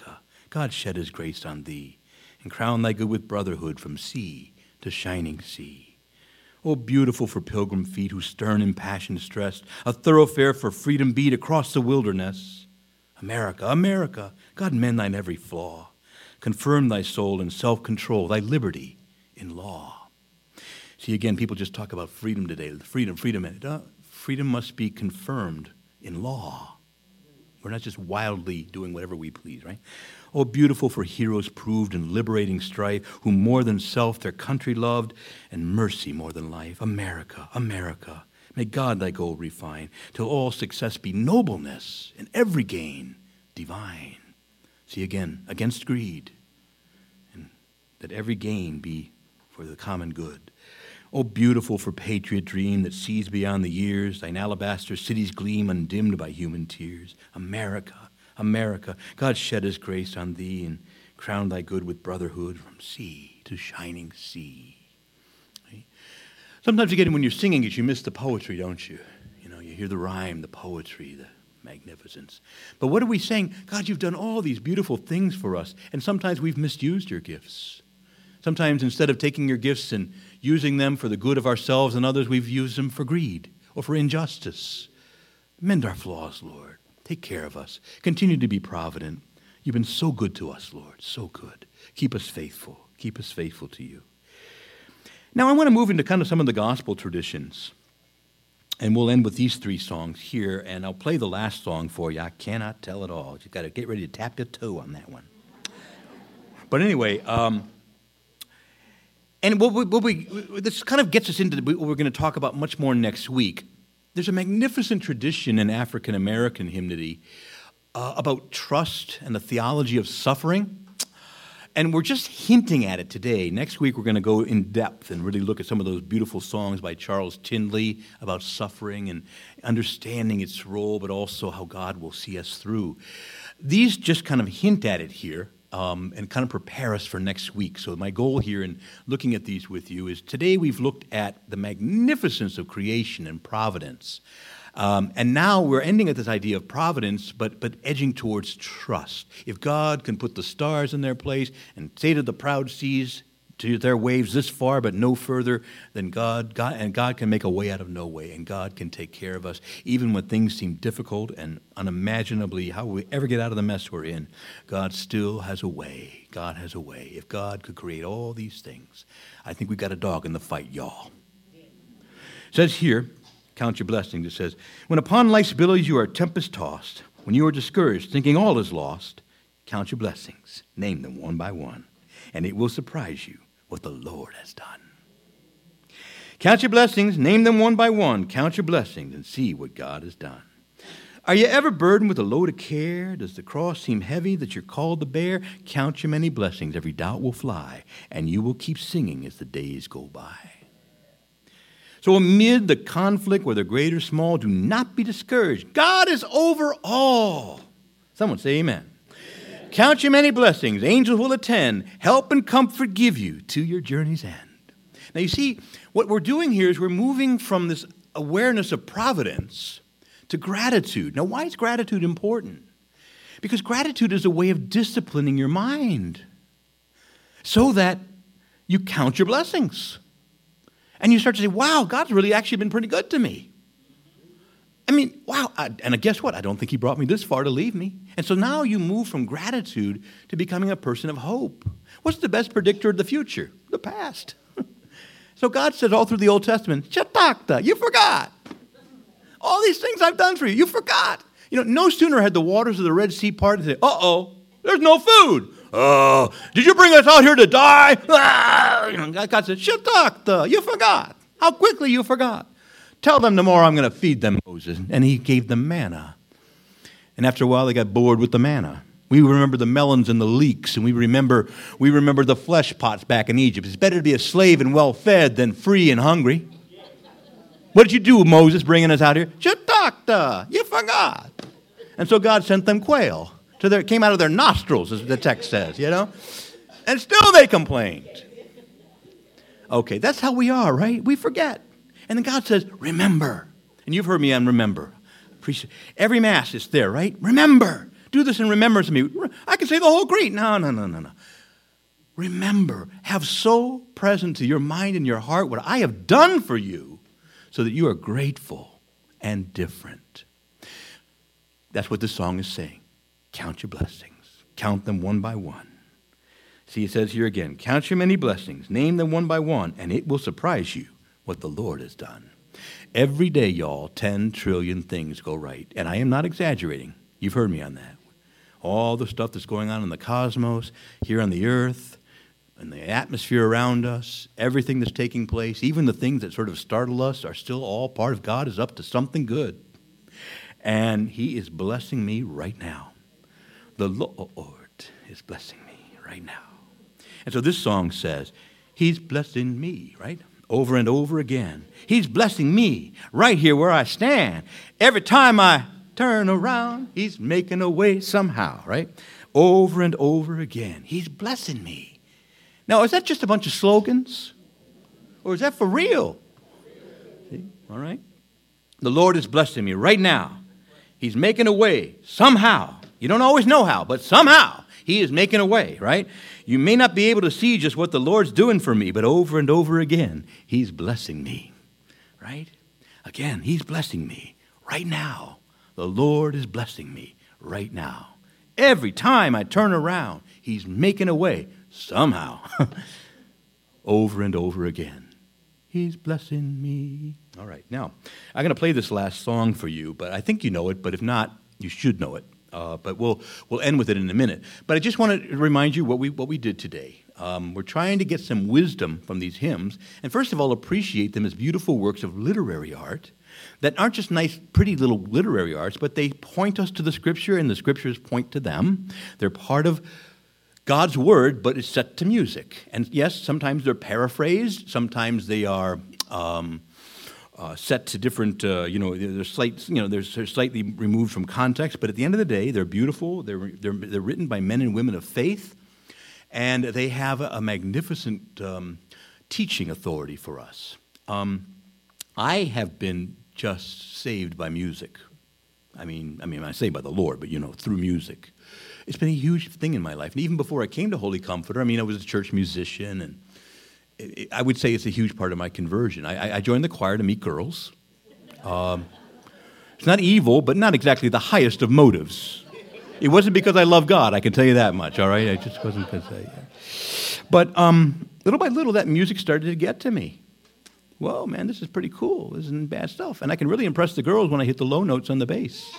God shed his grace on thee, and crown thy good with brotherhood from sea to shining sea. Oh, beautiful for pilgrim feet who stern in passion stressed, a thoroughfare for freedom beat across the wilderness. America, America, God mend thine every flaw. Confirm thy soul in self-control, thy liberty in law. See, again, people just talk about freedom today. Freedom. Freedom must be confirmed in law. We're not just wildly doing whatever we please, right? Oh, beautiful for heroes proved in liberating strife, who more than self their country loved, and mercy more than life. America, America, may God thy goal refine, till all success be nobleness, and every gain divine. See again, against greed, and that every gain be for the common good. Oh, beautiful for patriot dream that sees beyond the years, thine alabaster cities gleam undimmed by human tears. America, America, God shed his grace on thee and crown thy good with brotherhood from sea to shining sea. Right? Sometimes again when you're singing it, you miss the poetry, don't you? You know, you hear the rhyme, the poetry, the magnificence. But what are we saying? God, you've done all these beautiful things for us, and sometimes we've misused your gifts. Sometimes instead of taking your gifts and using them for the good of ourselves and others, we've used them for greed or for injustice. Mend our flaws, Lord. Take care of us. Continue to be provident. You've been so good to us, Lord, so good. Keep us faithful. Keep us faithful to you. Now I want to move into kind of some of the gospel traditions. And we'll end with these three songs here, and I'll play the last song for you. I cannot tell it all. You've got to get ready to tap your toe on that one. But anyway, and this kind of gets us into what we're going to talk about much more next week. There's a magnificent tradition in African American hymnody about trust and the theology of suffering. And we're just hinting at it today. Next week we're going to go in depth and really look at some of those beautiful songs by Charles Tindley about suffering and understanding its role, but also how God will see us through. These just kind of hint at it here. And kind of prepare us for next week. So my goal here in looking at these with you is today we've looked at the magnificence of creation and providence. And now we're ending at this idea of providence, but edging towards trust. If God can put the stars in their place and say to the proud seas, to their waves this far but no further, then God can make a way out of no way, and God can take care of us even when things seem difficult and unimaginably how we ever get out of the mess we're in. God still has a way. God has a way. If God could create all these things, I think we got a dog in the fight, y'all. It says here, count your blessings. It says, when upon life's billows you are tempest tossed, when you are discouraged, thinking all is lost, count your blessings, name them one by one, and it will surprise you what the Lord has done. Count your blessings, name them one by one. Count your blessings and see what God has done. Are you ever burdened with a load of care? Does the cross seem heavy that you're called to bear? Count your many blessings, every doubt will fly, and you will keep singing as the days go by. So amid the conflict, whether great or small, do not be discouraged. God is over all. Someone say amen. Count your many blessings. Angels will attend. Help and comfort give you to your journey's end. Now you see, what we're doing here is we're moving from this awareness of providence to gratitude. Now why is gratitude important? Because gratitude is a way of disciplining your mind so that you count your blessings. And you start to say, wow, God's really actually been pretty good to me. I mean, wow, and guess what? I don't think he brought me this far to leave me. And so now you move from gratitude to becoming a person of hope. What's the best predictor of the future? The past. So God says all through the Old Testament, Shatakta, you forgot. All these things I've done for you, you forgot. You know, no sooner had the waters of the Red Sea parted than, uh-oh, there's no food. Oh, did you bring us out here to die? God said, Shatakta, you forgot. How quickly you forgot. Tell them tomorrow I'm going to feed them, Moses. And he gave them manna. And after a while, they got bored with the manna. We remember the melons and the leeks, and we remember the flesh pots back in Egypt. It's better to be a slave and well-fed than free and hungry. What did you do, Moses, bringing us out here? Shatakta, you forgot. And so God sent them quail. Came out of their nostrils, as the text says, you know. And still they complained. Okay, that's how we are, right? We forget. And then God says, remember. And you've heard me on remember. Every Mass is there, right? Remember Do this in remembrance of me. I can say the whole creed. No. Remember, have so present to your mind and your heart what I have done for you so that you are grateful and different. That's what this song is saying. Count your blessings. Count them one by one. See, it says here again, count your many blessings, name them one by one, and it will surprise you what the Lord has done. Every day, y'all, 10 trillion things go right. And I am not exaggerating. You've heard me on that. All the stuff that's going on in the cosmos, here on the earth, in the atmosphere around us, everything that's taking place, even the things that sort of startle us are still all part of God is up to something good. And he is blessing me right now. The Lord is blessing me right now. And so this song says, he's blessing me, right? Over and over again. He's blessing me right here where I stand. Every time I turn around, he's making a way somehow, right? Over and over again. He's blessing me. Now, is that just a bunch of slogans? Or is that for real? See? All right? The Lord is blessing me right now. He's making a way somehow. You don't always know how, but somehow he is making a way, right? You may not be able to see just what the Lord's doing for me, but over and over again, he's blessing me, right? Again, he's blessing me right now. The Lord is blessing me right now. Every time I turn around, he's making a way somehow. Over and over again. He's blessing me. All right, now, I'm going to play this last song for you, but I think you know it, but if not, you should know it. But we'll end with it in a minute. But I just want to remind you what we did today. We're trying to get some wisdom from these hymns, and first of all, appreciate them as beautiful works of literary art that aren't just nice, pretty little literary arts, but they point us to the Scripture, and the Scriptures point to them. They're part of God's Word, but it's set to music. And yes, sometimes they're paraphrased. Sometimes they are set to different, they're slightly removed from context. But at the end of the day, they're beautiful. They're written by men and women of faith, and they have a magnificent teaching authority for us. I have been just saved by music. I mean, I say by the Lord, but through music. It's been a huge thing in my life. And even before I came to Holy Comforter, I was a church musician, and I would say it's a huge part of my conversion. I joined the choir to meet girls. It's not evil, but not exactly the highest of motives. It wasn't because I love God, I can tell you that much, all right? It just wasn't because But little by little, that music started to get to me. Whoa, man, this is pretty cool. This isn't bad stuff. And I can really impress the girls when I hit the low notes on the bass,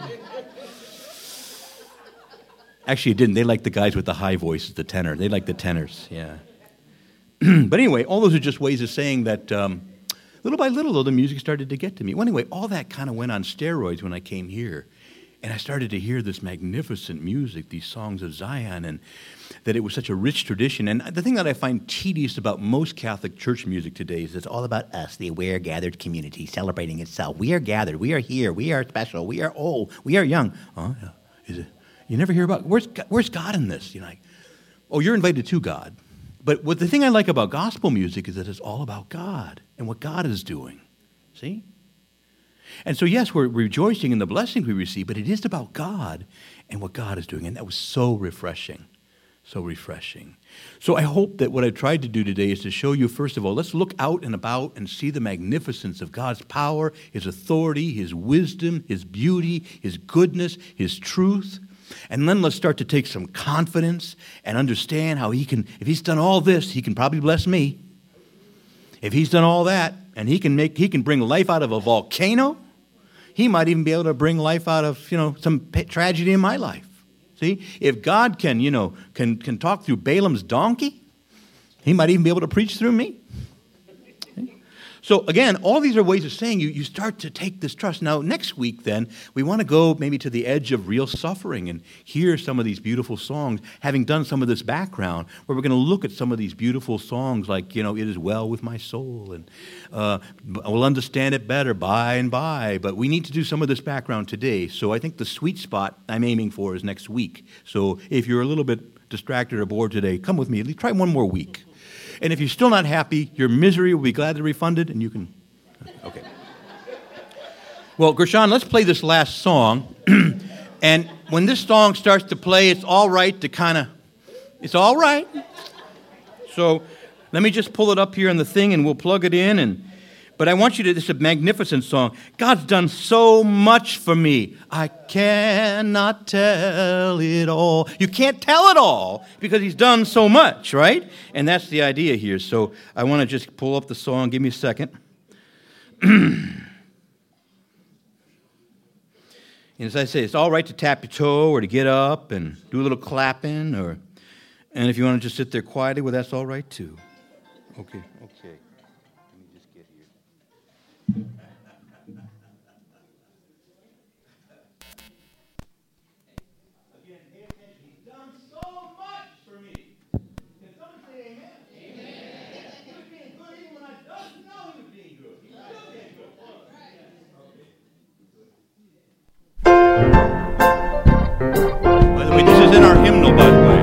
Actually, it didn't. They like the guys with the high voices, the tenor. They like the tenors, yeah. But anyway, all those are just ways of saying that little by little, though, the music started to get to me. Well, anyway, all that kind of went on steroids when I came here. And I started to hear this magnificent music, these songs of Zion, and that it was such a rich tradition. And the thing that I find tedious about most Catholic church music today is it's all about us, the aware, gathered community, celebrating itself. We are gathered. We are here. We are special. We are old. We are young. Oh, yeah. Is it? You never hear about, where's God in this? You're like, oh, you're invited to God. But the thing I like about gospel music is that it's all about God and what God is doing. See? And so, yes, we're rejoicing in the blessings we receive, but it is about God and what God is doing. And that was so refreshing. So refreshing. So I hope that what I tried to do today is to show you, first of all, let's look out and about and see the magnificence of God's power, his authority, his wisdom, his beauty, his goodness, his truth. And then let's start to take some confidence and understand how he can, if he's done all this, he can probably bless me. If he's done all that, and he can bring life out of a volcano, he might even be able to bring life out of, some tragedy in my life. See, if God can talk through Balaam's donkey, he might even be able to preach through me. So again, all these are ways of saying you start to take this trust. Now, next week, then, we want to go maybe to the edge of real suffering and hear some of these beautiful songs, having done some of this background, where we're going to look at some of these beautiful songs like, It Is Well With My Soul, and we'll understand it better by and by. But we need to do some of this background today. So I think the sweet spot I'm aiming for is next week. So if you're a little bit distracted or bored today, come with me. At least try one more week. And if you're still not happy, your misery will be gladly refunded, and you can... Okay. Well, Gershon, let's play this last song. And when this song starts to play, it's all right to it's all right. So let me just pull it up here on the thing and we'll plug it in. But I want you to, this is a magnificent song. God's done so much for me. I cannot tell it all. You can't tell it all because he's done so much, right? And that's the idea here. So I want to just pull up the song. Give me a second. And as I say, it's all right to tap your toe or to get up and do a little clapping. And if you want to just sit there quietly, well, that's all right too. Okay. Let me just get here. Again, pay attention. He's done so much for me. Can someone say amen? Amen. He was being good even when I didn't know he was being good. He's still being good. By the way, this is in our hymnal, by the way.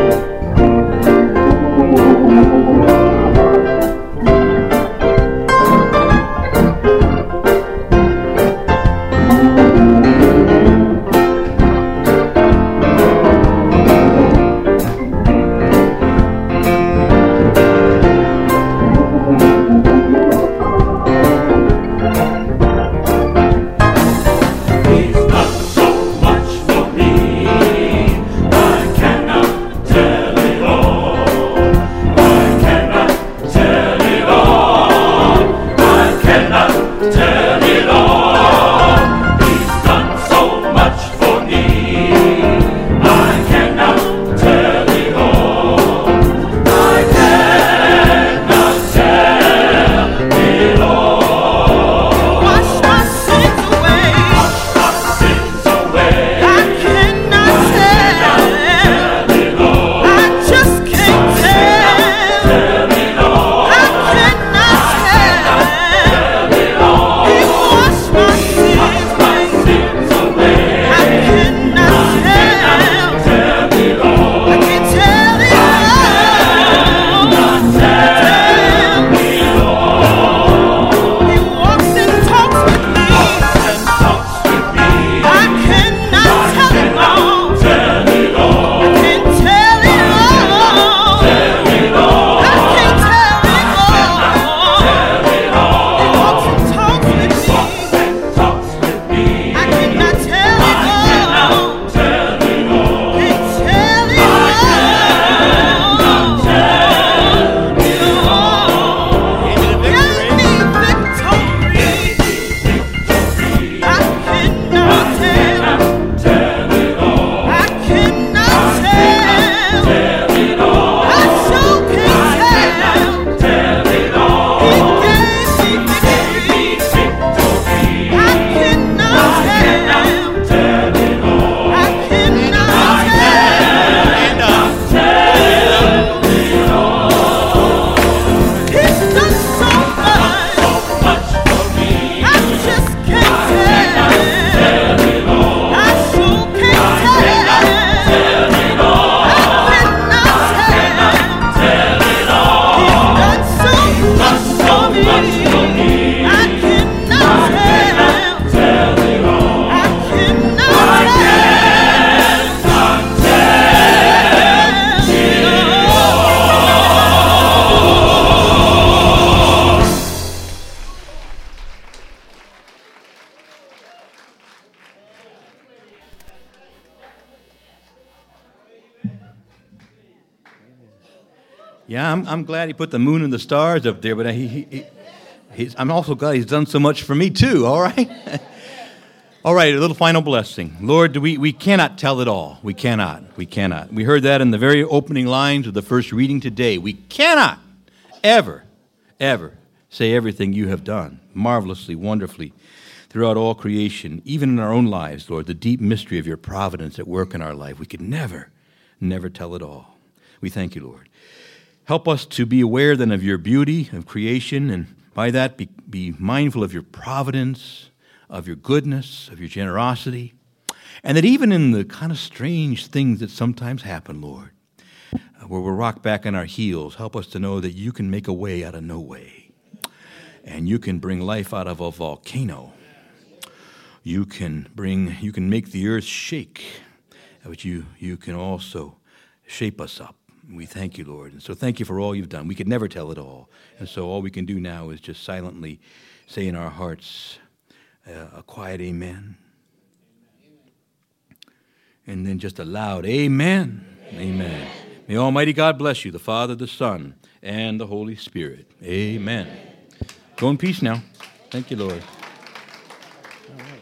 Yeah, I'm glad he put the moon and the stars up there, but I'm also glad he's done so much for me too, all right? All right, a little final blessing. Lord, we cannot tell it all. We cannot. We heard that in the very opening lines of the first reading today. We cannot ever say everything you have done marvelously, wonderfully throughout all creation, even in our own lives, Lord, the deep mystery of your providence at work in our life. We could never tell it all. We thank you, Lord. Help us to be aware then of your beauty of creation, and by that be mindful of your providence, of your goodness, of your generosity, and that even in the kind of strange things that sometimes happen, Lord, where we're rocked back on our heels, help us to know that you can make a way out of no way, and you can bring life out of a volcano. You can make the earth shake but you can also shape us up. We thank you, Lord. And so thank you for all you've done. We could never tell it all. And so all we can do now is just silently say in our hearts a quiet amen. And then just a loud amen. Amen. May Almighty God bless you, the Father, the Son, and the Holy Spirit. Amen. Go in peace now. Thank you, Lord. All right.